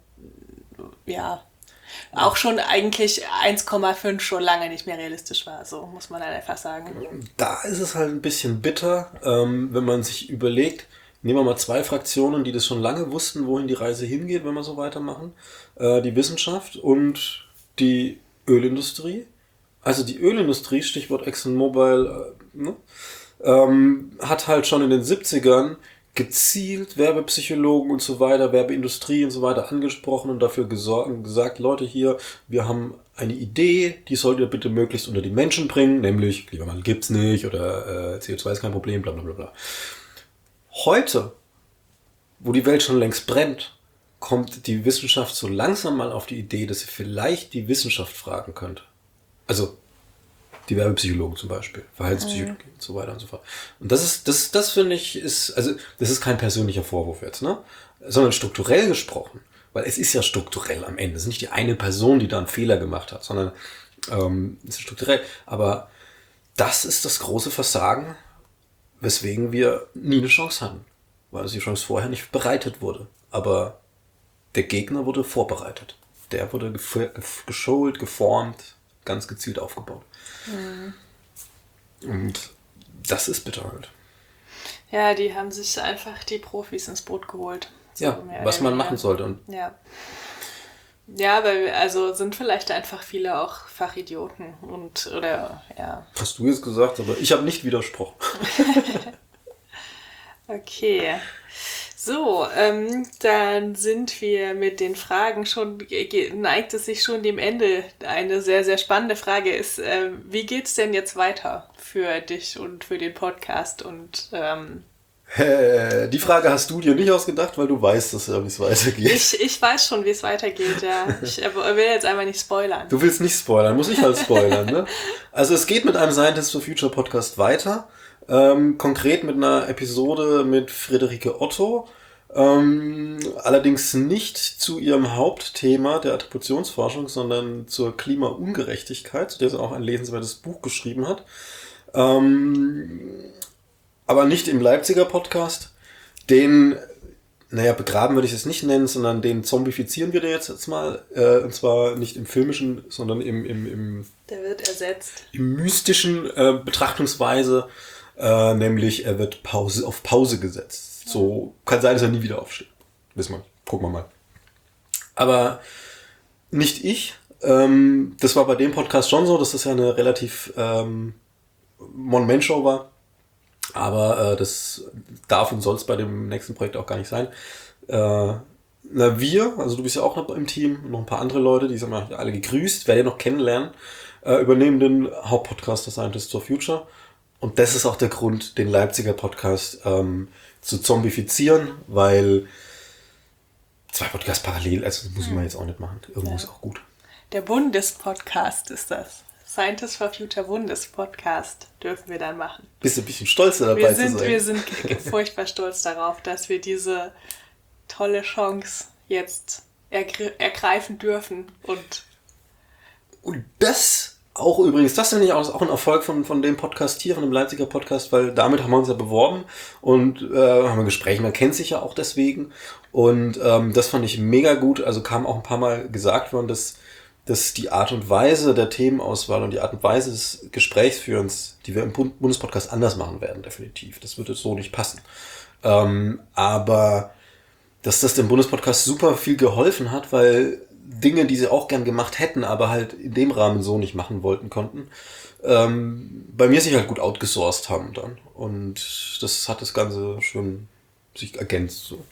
ja, auch schon eigentlich eins Komma fünf schon lange nicht mehr realistisch war, so muss man dann einfach sagen. Da ist es halt ein bisschen bitter, ähm, wenn man sich überlegt, nehmen wir mal zwei Fraktionen, die das schon lange wussten, wohin die Reise hingeht, wenn wir so weitermachen. Äh, die Wissenschaft und die Ölindustrie. Also die Ölindustrie, Stichwort ExxonMobil, äh, ne, ähm, hat halt schon in den siebzigern gezielt Werbepsychologen und so weiter, Werbeindustrie und so weiter angesprochen und dafür gesorgt, gesagt, Leute hier, wir haben eine Idee, die sollt ihr bitte möglichst unter die Menschen bringen, nämlich Klimawandel gibt's nicht oder äh, C O zwei ist kein Problem, bla bla bla bla. Heute, wo die Welt schon längst brennt, kommt die Wissenschaft so langsam mal auf die Idee, dass sie vielleicht die Wissenschaft fragen könnte. Also Die Werbepsychologen zum Beispiel, Verhaltenspsychologie mhm. und so weiter und so fort. Und das ist, das, das finde ich, ist, also das ist kein persönlicher Vorwurf jetzt, ne? Sondern strukturell gesprochen, weil es ist ja strukturell am Ende. Es ist nicht die eine Person, die da einen Fehler gemacht hat, sondern ähm, es ist strukturell. Aber das ist das große Versagen, weswegen wir nie eine Chance hatten, weil die Chance vorher nicht bereitet wurde. Aber der Gegner wurde vorbereitet. Der wurde gef- geschult, geformt, ganz gezielt aufgebaut. Mhm. Und das ist bitter halt. Ja, die haben sich einfach die Profis ins Boot geholt. So ja, was man machen sollte. Und ja. Ja, weil also sind vielleicht einfach viele auch Fachidioten und oder ja. Hast du jetzt gesagt, aber ich habe nicht widersprochen. Okay. So, ähm, dann sind wir mit den Fragen schon, neigt es sich schon dem Ende. Eine sehr, sehr spannende Frage ist, äh, wie geht's denn jetzt weiter für dich und für den Podcast? Und ähm, die Frage hast du dir nicht ausgedacht, weil du weißt, dass ja, wie es weitergeht. Ich, ich weiß schon, wie es weitergeht, ja. Ich will jetzt einmal nicht spoilern. Du willst nicht spoilern, muss ich halt spoilern, ne? Also es geht mit einem Scientist for Future Podcast weiter. Ähm, konkret mit einer Episode mit Friederike Otto. Ähm, allerdings nicht zu ihrem Hauptthema der Attributionsforschung, sondern zur Klimaungerechtigkeit, zu der sie auch ein lesenswertes Buch geschrieben hat. Ähm, aber nicht im Leipziger Podcast. Den, naja, begraben würde ich es nicht nennen, sondern den zombifizieren wir jetzt, jetzt mal. Äh, und zwar nicht im filmischen, sondern im, im, im der wird ersetzt. Im mystischen äh, Betrachtungsweise. Äh, nämlich, er wird Pause, auf Pause gesetzt. So kann sein, dass er nie wieder aufsteht. Wissen wir. Gucken wir mal. Aber nicht ich. Ähm, das war bei dem Podcast schon so, dass das ja eine relativ ähm, One-Man-Show war. Aber äh, das darf und soll es bei dem nächsten Projekt auch gar nicht sein. Äh, na, wir, also du bist ja auch noch im Team, noch ein paar andere Leute, die sind mal alle gegrüßt, werdet ihr noch kennenlernen, äh, übernehmen den Hauptpodcast der Scientist for Future. Und das ist auch der Grund, den Leipziger Podcast ähm, zu zombifizieren, weil zwei Podcasts parallel, also das muss man jetzt auch nicht machen. Irgendwo ja. ist auch gut. Der Bundespodcast ist das. Scientist for Future Bundespodcast dürfen wir dann machen. Bist du ein bisschen stolz dabei wir sind, zu sein? Wir sind furchtbar stolz darauf, dass wir diese tolle Chance jetzt ergr- ergreifen dürfen. Und, und das auch übrigens, das finde ich auch, auch ein Erfolg von, von dem Podcast hier, von dem Leipziger Podcast, weil damit haben wir uns ja beworben und äh, haben ein Gespräch, man kennt sich ja auch deswegen. Und ähm, das fand ich mega gut, also kam auch ein paar Mal gesagt worden, dass dass die Art und Weise der Themenauswahl und die Art und Weise des Gesprächsführens, die wir im Bundespodcast anders machen werden, definitiv. Das wird jetzt so nicht passen. Ähm, aber dass das dem Bundespodcast super viel geholfen hat, weil Dinge, die sie auch gern gemacht hätten, aber halt in dem Rahmen so nicht machen wollten, konnten, ähm, bei mir sich halt gut outgesourced haben dann. Und das hat das Ganze schon sich ergänzt. So.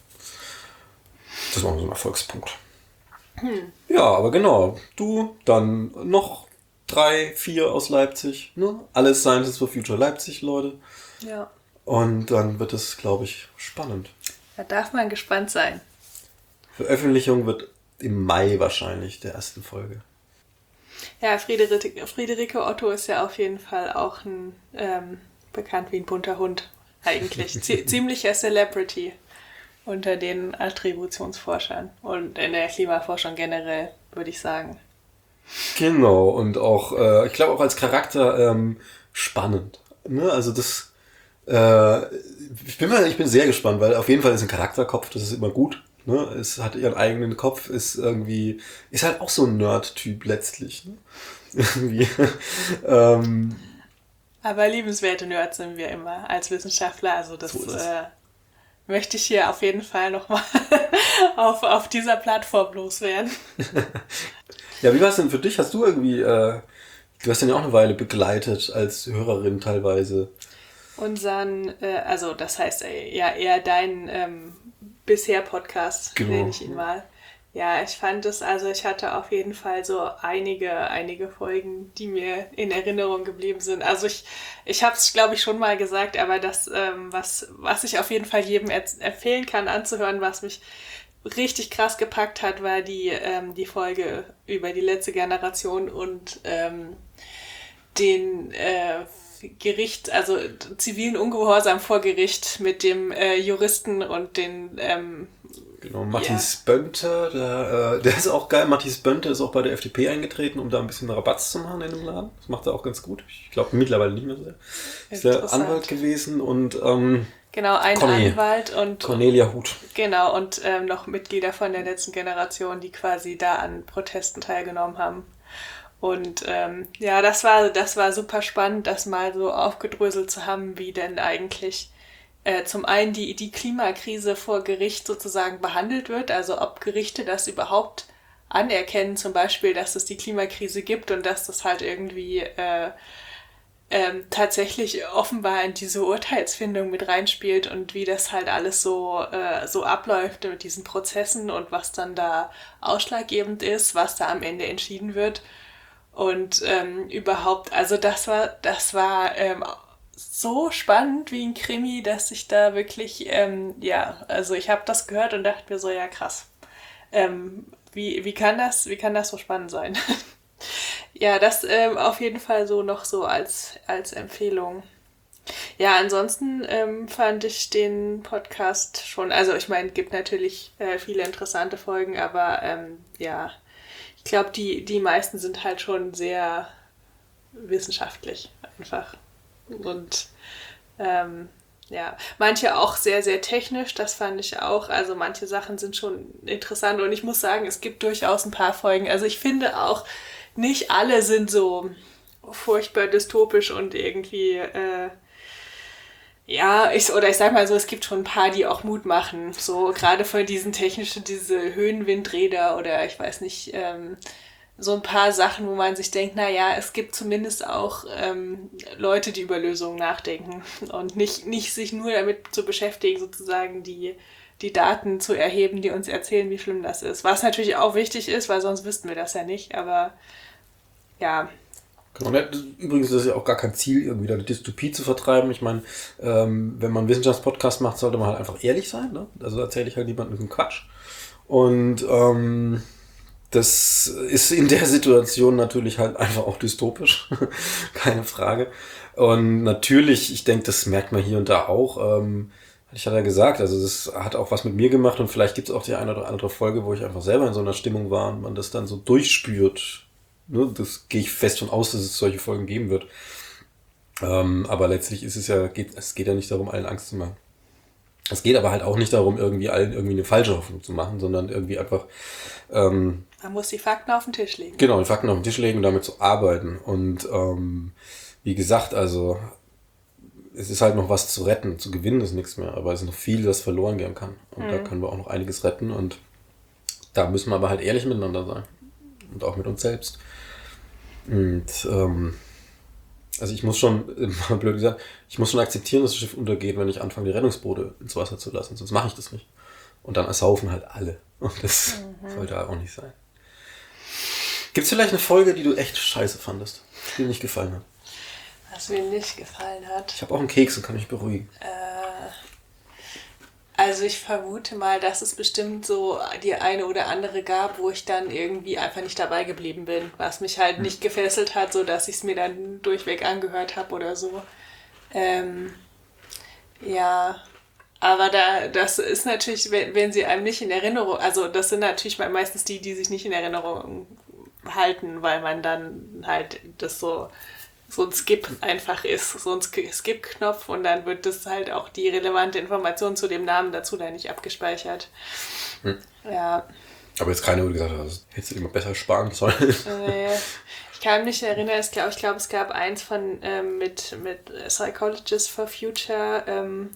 Das war so ein Erfolgspunkt. Hm. Ja, aber genau. Du, dann noch drei, vier aus Leipzig. Ne? Alles Scientists for Future Leipzig, Leute. Ja. Und dann wird es, glaube ich, spannend. Da darf man gespannt sein. Veröffentlichung wird im Mai wahrscheinlich der ersten Folge. Ja, Friederike, Friederike Otto ist ja auf jeden Fall auch ein ähm, bekannt wie ein bunter Hund eigentlich. Z- ziemlicher Celebrity unter den Attributionsforschern und in der Klimaforschung generell, würde ich sagen. Genau, und auch, äh, ich glaube auch als Charakter ähm, spannend. Ne? Also das, äh, ich bin mal, ich bin sehr gespannt, weil auf jeden Fall ist ein Charakterkopf, das ist immer gut. Ne? Es hat ihren eigenen Kopf, ist irgendwie, ist halt auch so ein Nerd-Typ letztlich. Ne? Irgendwie. ähm, Aber liebenswerte Nerds sind wir immer als Wissenschaftler, also das so äh, möchte ich hier auf jeden Fall nochmal auf, auf dieser Plattform loswerden. Ja, wie war es denn für dich? Hast du irgendwie, äh, du hast den ja auch eine Weile begleitet als Hörerin teilweise. Unseren, äh, also das heißt äh, ja eher deinen ähm, Bisher-Podcast, genau. nenne ich ihn mal. Ja, ich fand es, also ich hatte auf jeden Fall so einige, einige Folgen, die mir in Erinnerung geblieben sind. Also ich, ich habe es, glaube ich, schon mal gesagt, aber das, ähm, was, was ich auf jeden Fall jedem er- empfehlen kann anzuhören, was mich richtig krass gepackt hat, war die, ähm, die Folge über die letzte Generation und ähm, den äh, Gericht, also zivilen Ungehorsam vor Gericht mit dem äh, Juristen und den ähm, Genau, Matthias ja. Bönte, der, äh, der ist auch geil. Matthias Bönte ist auch bei der F D P eingetreten, um da ein bisschen Rabatz zu machen in dem Laden. Das macht er auch ganz gut. Ich glaube mittlerweile nicht mehr so sehr. Ist der Anwalt gewesen und ähm, genau, ein Cornelia. Anwalt und Cornelia Huth. Genau, und ähm, noch Mitglieder von der letzten Generation, die quasi da an Protesten teilgenommen haben. Und ähm, ja, das war, das war super spannend, das mal so aufgedröselt zu haben, wie denn eigentlich äh, zum einen die, die Klimakrise vor Gericht sozusagen behandelt wird, also ob Gerichte das überhaupt anerkennen, zum Beispiel, dass es die Klimakrise gibt und dass das halt irgendwie äh, ähm, tatsächlich offenbar in diese Urteilsfindung mit reinspielt und wie das halt alles so, äh, so abläuft mit diesen Prozessen und was dann da ausschlaggebend ist, was da am Ende entschieden wird. Und ähm, überhaupt, also das war, das war ähm, so spannend wie ein Krimi, dass ich da wirklich, ähm, ja, also ich habe das gehört und dachte mir so, ja krass, ähm, wie, wie kann das, wie kann das so spannend sein? Ja, das ähm, auf jeden Fall so noch so als, als Empfehlung. Ja, ansonsten ähm, fand ich den Podcast schon, also ich meine, es gibt natürlich äh, viele interessante Folgen, aber ähm, ja, ich glaube, die, die meisten sind halt schon sehr wissenschaftlich einfach. Und ähm, ja, manche auch sehr, sehr technisch, das fand ich auch. Also manche Sachen sind schon interessant und ich muss sagen, es gibt durchaus ein paar Folgen. Also ich finde auch, nicht alle sind so furchtbar dystopisch und irgendwie, äh, ja, ich, oder ich sag mal so, es gibt schon ein paar, die auch Mut machen. So gerade von diesen technischen, diese Höhenwindräder oder ich weiß nicht, ähm, so ein paar Sachen, wo man sich denkt, naja, es gibt zumindest auch ähm, Leute, die über Lösungen nachdenken und nicht, nicht sich nur damit zu beschäftigen, sozusagen die, die Daten zu erheben, die uns erzählen, wie schlimm das ist. Was natürlich auch wichtig ist, weil sonst wüssten wir das ja nicht, aber ja. Genau. Übrigens ist es ja auch gar kein Ziel, irgendwie da die Dystopie zu vertreiben. Ich meine, ähm, wenn man einen Wissenschaftspodcast macht, sollte man halt einfach ehrlich sein. Ne? Also erzähle ich halt niemandem Quatsch. Und ähm, das ist in der Situation natürlich halt einfach auch dystopisch. Keine Frage. Und natürlich, ich denke, das merkt man hier und da auch. Ähm, ich hatte ja gesagt, also das hat auch was mit mir gemacht und vielleicht gibt es auch die eine oder andere Folge, wo ich einfach selber in so einer Stimmung war und man das dann so durchspürt. Ne? Das gehe ich fest von aus, dass es solche Folgen geben wird. Ähm, aber letztlich ist es ja, geht, es geht ja nicht darum, allen Angst zu machen. Es geht aber halt auch nicht darum, irgendwie allen irgendwie eine falsche Hoffnung zu machen, sondern irgendwie einfach ähm, man muss die Fakten auf den Tisch legen. Genau, die Fakten auf den Tisch legen und damit zu arbeiten. Und ähm, wie gesagt, also es ist halt noch was zu retten. Zu gewinnen ist nichts mehr, aber es ist noch viel, das verloren gehen kann. Und mhm. da können wir auch noch einiges retten. Und da müssen wir aber halt ehrlich miteinander sein. Und auch mit uns selbst. Und ähm, also ich muss schon, blöd gesagt, ich muss schon akzeptieren, dass das Schiff untergeht, wenn ich anfange, die Rettungsboote ins Wasser zu lassen. Sonst mache ich das nicht. Und dann ersaufen halt alle. Und das mhm. sollte auch nicht sein. Gibt es vielleicht eine Folge, die du echt scheiße fandest, die dir nicht gefallen hat? Was mir nicht gefallen hat? Ich habe auch einen Keks und kann mich beruhigen. Äh, also ich vermute mal, dass es bestimmt so die eine oder andere gab, wo ich dann irgendwie einfach nicht dabei geblieben bin, was mich halt hm. nicht gefesselt hat, so dass ich es mir dann durchweg angehört habe oder so. Ähm, ja, aber da, das ist natürlich, wenn, wenn sie einem nicht in Erinnerung, also das sind natürlich meistens die, die sich nicht in Erinnerung halten, weil man dann halt das so, so ein Skip einfach ist, so ein Skip-Knopf und dann wird das halt auch die relevante Information zu dem Namen dazu da nicht abgespeichert. Hm. Ja. Aber jetzt keiner, wo du gesagt hast, hättest du immer besser sparen sollen. Nee. Ich kann mich erinnern, ich glaube, ich glaub, es gab eins von ähm, mit, mit Psychologists for Future, ähm,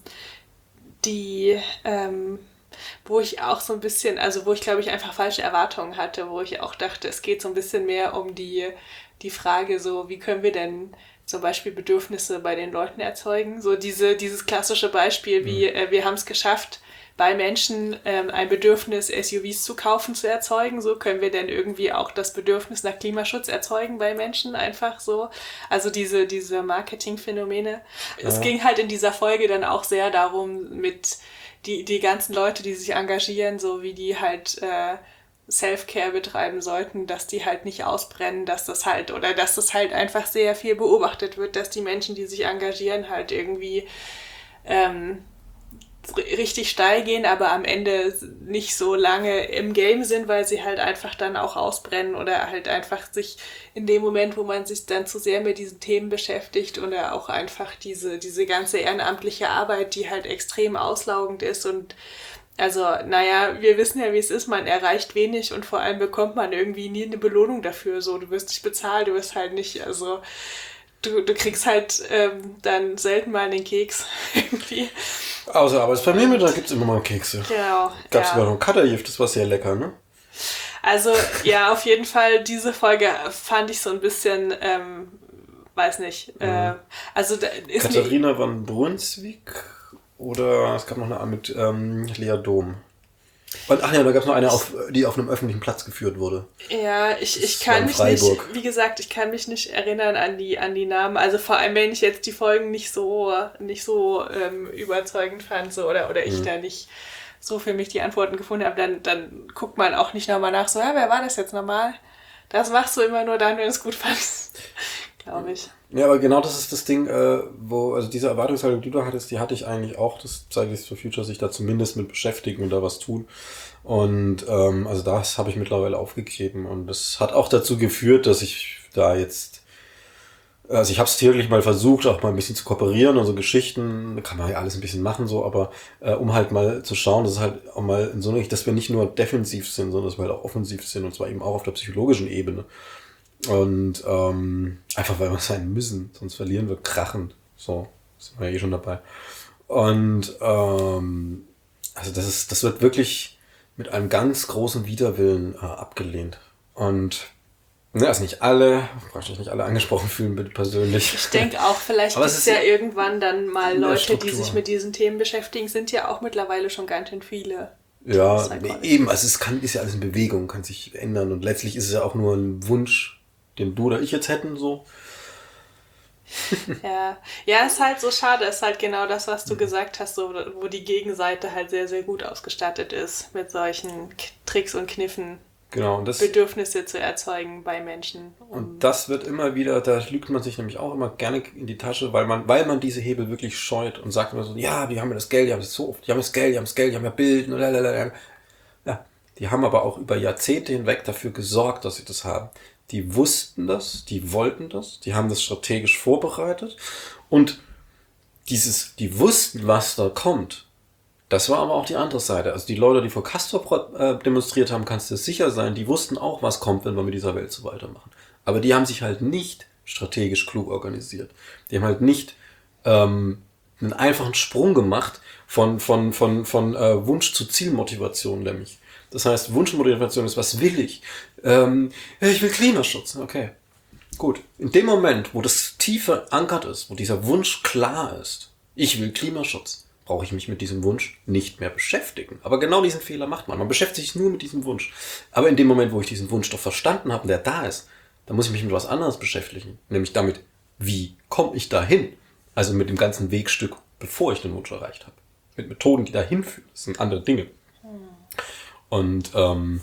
die ähm, wo ich auch so ein bisschen, also wo ich glaube ich einfach falsche Erwartungen hatte, wo ich auch dachte, es geht so ein bisschen mehr um die, die Frage so, wie können wir denn zum Beispiel Bedürfnisse bei den Leuten erzeugen? So diese, dieses klassische Beispiel, wie äh, wir haben es geschafft, bei Menschen ähm, ein Bedürfnis, S U Vs zu kaufen, zu erzeugen. So können wir denn irgendwie auch das Bedürfnis nach Klimaschutz erzeugen bei Menschen, einfach so. Also diese, diese Marketingphänomene. Ja. Es ging halt in dieser Folge dann auch sehr darum, mit die, die ganzen Leute, die sich engagieren, so wie die halt äh, Self-Care betreiben sollten, dass die halt nicht ausbrennen, dass das halt, oder dass das halt einfach sehr viel beobachtet wird, dass die Menschen, die sich engagieren, halt irgendwie ähm, richtig steil gehen, aber am Ende nicht so lange im Game sind, weil sie halt einfach dann auch ausbrennen oder halt einfach sich in dem Moment, wo man sich dann zu sehr mit diesen Themen beschäftigt oder auch einfach diese, diese ganze ehrenamtliche Arbeit, die halt extrem auslaugend ist und also, naja, wir wissen ja, wie es ist, man erreicht wenig und vor allem bekommt man irgendwie nie eine Belohnung dafür. So, du wirst nicht bezahlt, du wirst halt nicht, also du, du kriegst halt ähm, dann selten mal einen Keks irgendwie. Außer Arbeitsvermehrer, da gibt es immer mal Kekse. Genau. Gab es ja. sogar noch ein Cuttergift, das war sehr lecker, ne? Also, ja, auf jeden Fall, diese Folge fand ich so ein bisschen, ähm, weiß nicht, mhm. äh, also da ist Katharina van Brunswick. Oder es gab noch eine mit ähm, Lea Dom. Und ach ja, da gab es noch eine, auf, die auf einem öffentlichen Platz geführt wurde. Ja, ich, ich kann mich nicht, wie gesagt, ich kann mich nicht erinnern an die, an die Namen. Also vor allem, wenn ich jetzt die Folgen nicht so, nicht so ähm, überzeugend fand so, oder, oder ich mhm. da nicht so für mich die Antworten gefunden habe, dann, dann guckt man auch nicht nochmal nach, so, ja, wer war das jetzt nochmal? Das machst du immer nur dann, wenn du es gut fandst. Glaube ich. Ja, aber genau das ist das Ding, äh, wo, also diese Erwartungshaltung, die du hattest, die hatte ich eigentlich auch, das Fridays for Future sich da zumindest mit beschäftigen und da was tun. Und ähm, also das habe ich mittlerweile aufgegeben und das hat auch dazu geführt, dass ich da jetzt, also ich habe es täglich mal versucht, auch mal ein bisschen zu kooperieren und so Geschichten, kann man ja alles ein bisschen machen so, aber äh, um halt mal zu schauen, dass es halt auch mal in so eine, dass wir nicht nur defensiv sind, sondern dass wir halt auch offensiv sind und zwar eben auch auf der psychologischen Ebene. Und ähm, einfach weil wir sein müssen, sonst verlieren wir krachend. So, sind wir ja eh schon dabei. Und ähm, also das ist, das wird wirklich mit einem ganz großen Widerwillen äh, abgelehnt. Und ne, also nicht alle, praktisch nicht alle angesprochen fühlen, bitte persönlich. Ich denke auch, vielleicht gibt es ja irgendwann dann mal Leute, die sich mit diesen Themen beschäftigen, sind ja auch mittlerweile schon ganz schön viele. Ja, nee, eben, also es kann, ist ja alles in Bewegung, kann sich ändern und letztlich ist es ja auch nur ein Wunsch, den du oder ich jetzt hätten, so. ja, ja, ist halt so schade, ist halt genau das, was du gesagt hast, so, wo die Gegenseite halt sehr, sehr gut ausgestattet ist mit solchen K- Tricks und Kniffen, genau, und das, Bedürfnisse zu erzeugen bei Menschen. Und, und das wird immer wieder, da lügt man sich nämlich auch immer gerne in die Tasche, weil man, weil man diese Hebel wirklich scheut und sagt immer so, ja, die haben ja das Geld, die haben das so oft, die haben das Geld, die haben das Geld, die haben ja Bild, lalalala. Ja, die haben aber auch über Jahrzehnte hinweg dafür gesorgt, dass sie das haben. Die wussten das, die wollten das, die haben das strategisch vorbereitet und dieses, die wussten, was da kommt. Das war aber auch die andere Seite. Also die Leute, die vor Castor äh, demonstriert haben, kannst du sicher sein, die wussten auch, was kommt, wenn wir mit dieser Welt so weitermachen. Aber die haben sich halt nicht strategisch klug organisiert. Die haben halt nicht ähm, einen einfachen Sprung gemacht von, von, von, von äh, Wunsch zu Zielmotivation, nämlich. Das heißt, Wunschmotivation ist, was will ich? Ähm, ich will Klimaschutz. Okay, gut. In dem Moment, wo das tief verankert ist, wo dieser Wunsch klar ist, ich will Klimaschutz, brauche ich mich mit diesem Wunsch nicht mehr beschäftigen. Aber genau diesen Fehler macht man. Man beschäftigt sich nur mit diesem Wunsch. Aber in dem Moment, wo ich diesen Wunsch doch verstanden habe und der da ist, dann muss ich mich mit was anderes beschäftigen. Nämlich damit, wie komme ich dahin? Also mit dem ganzen Wegstück, bevor ich den Wunsch erreicht habe. Mit Methoden, die dahin führen. Das sind andere Dinge. Und ähm,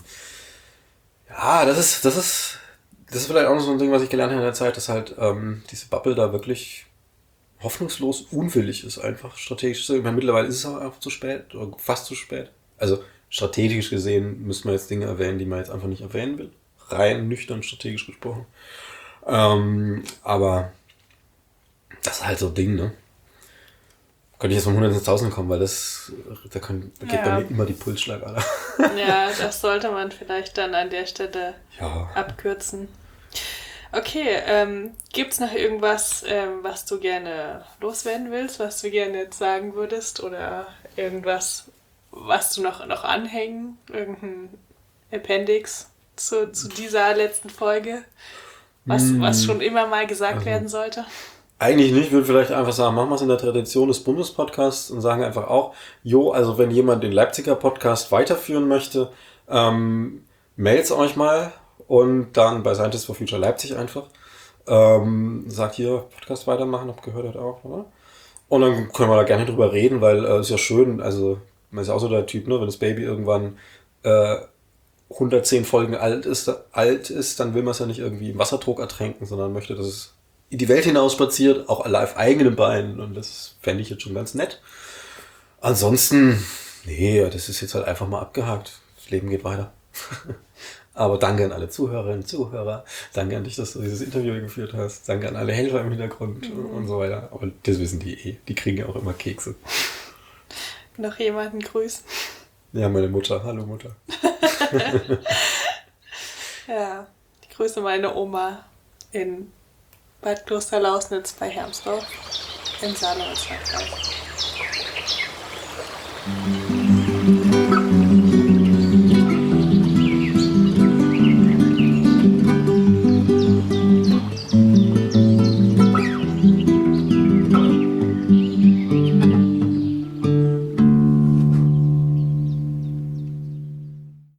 ja, das ist, das ist, das ist vielleicht auch noch so ein Ding, was ich gelernt habe in der Zeit, dass halt ähm, diese Bubble da wirklich hoffnungslos unwillig ist, einfach strategisch zu. Ich meine, mittlerweile ist es auch einfach zu spät oder fast zu spät. Also strategisch gesehen müssen wir jetzt Dinge erwähnen, die man jetzt einfach nicht erwähnen will. Rein nüchtern strategisch gesprochen. Ähm, aber das ist halt so ein Ding, ne? Könnte ich jetzt von hundert ins tausend kommen, weil das, da, kann, da geht ja bei mir immer die Pulsschlagader. Ja, das sollte man vielleicht dann an der Stelle ja. abkürzen. Okay, ähm, gibt's noch irgendwas, ähm, was du gerne loswerden willst, was du gerne jetzt sagen würdest oder irgendwas, was du noch, noch anhängen, irgendein Appendix zu, zu dieser letzten Folge, was, mm. was schon immer mal gesagt also. werden sollte? Eigentlich nicht, ich würde vielleicht einfach sagen, machen wir es in der Tradition des Bundespodcasts und sagen einfach auch, jo, also wenn jemand den Leipziger Podcast weiterführen möchte, ähm, mailt's euch mal und dann bei Scientists for Future Leipzig einfach. Ähm, sagt hier, Podcast weitermachen, habt gehört, hat auch, oder? Und dann können wir da gerne drüber reden, weil es äh, ist ja schön, also man ist ja auch so der Typ, ne, wenn das Baby irgendwann äh, hundertzehn Folgen alt ist, alt ist, dann will man es ja nicht irgendwie im Wasserdruck ertränken, sondern möchte, dass es in die Welt hinaus spaziert, auch alle auf eigenen Beinen. Und das fände ich jetzt schon ganz nett. Ansonsten, nee, das ist jetzt halt einfach mal abgehakt. Das Leben geht weiter. Aber danke an alle Zuhörerinnen und Zuhörer. Danke an dich, dass du dieses Interview geführt hast. Danke an alle Helfer im Hintergrund mhm. und so weiter. Aber das wissen die eh. Die kriegen ja auch immer Kekse. Noch jemanden grüßen. Ja, meine Mutter. Hallo Mutter. Ja, ich grüße meine Oma in Bad Klosterlausnitz bei Hermsdorf im Saale und Frankreich.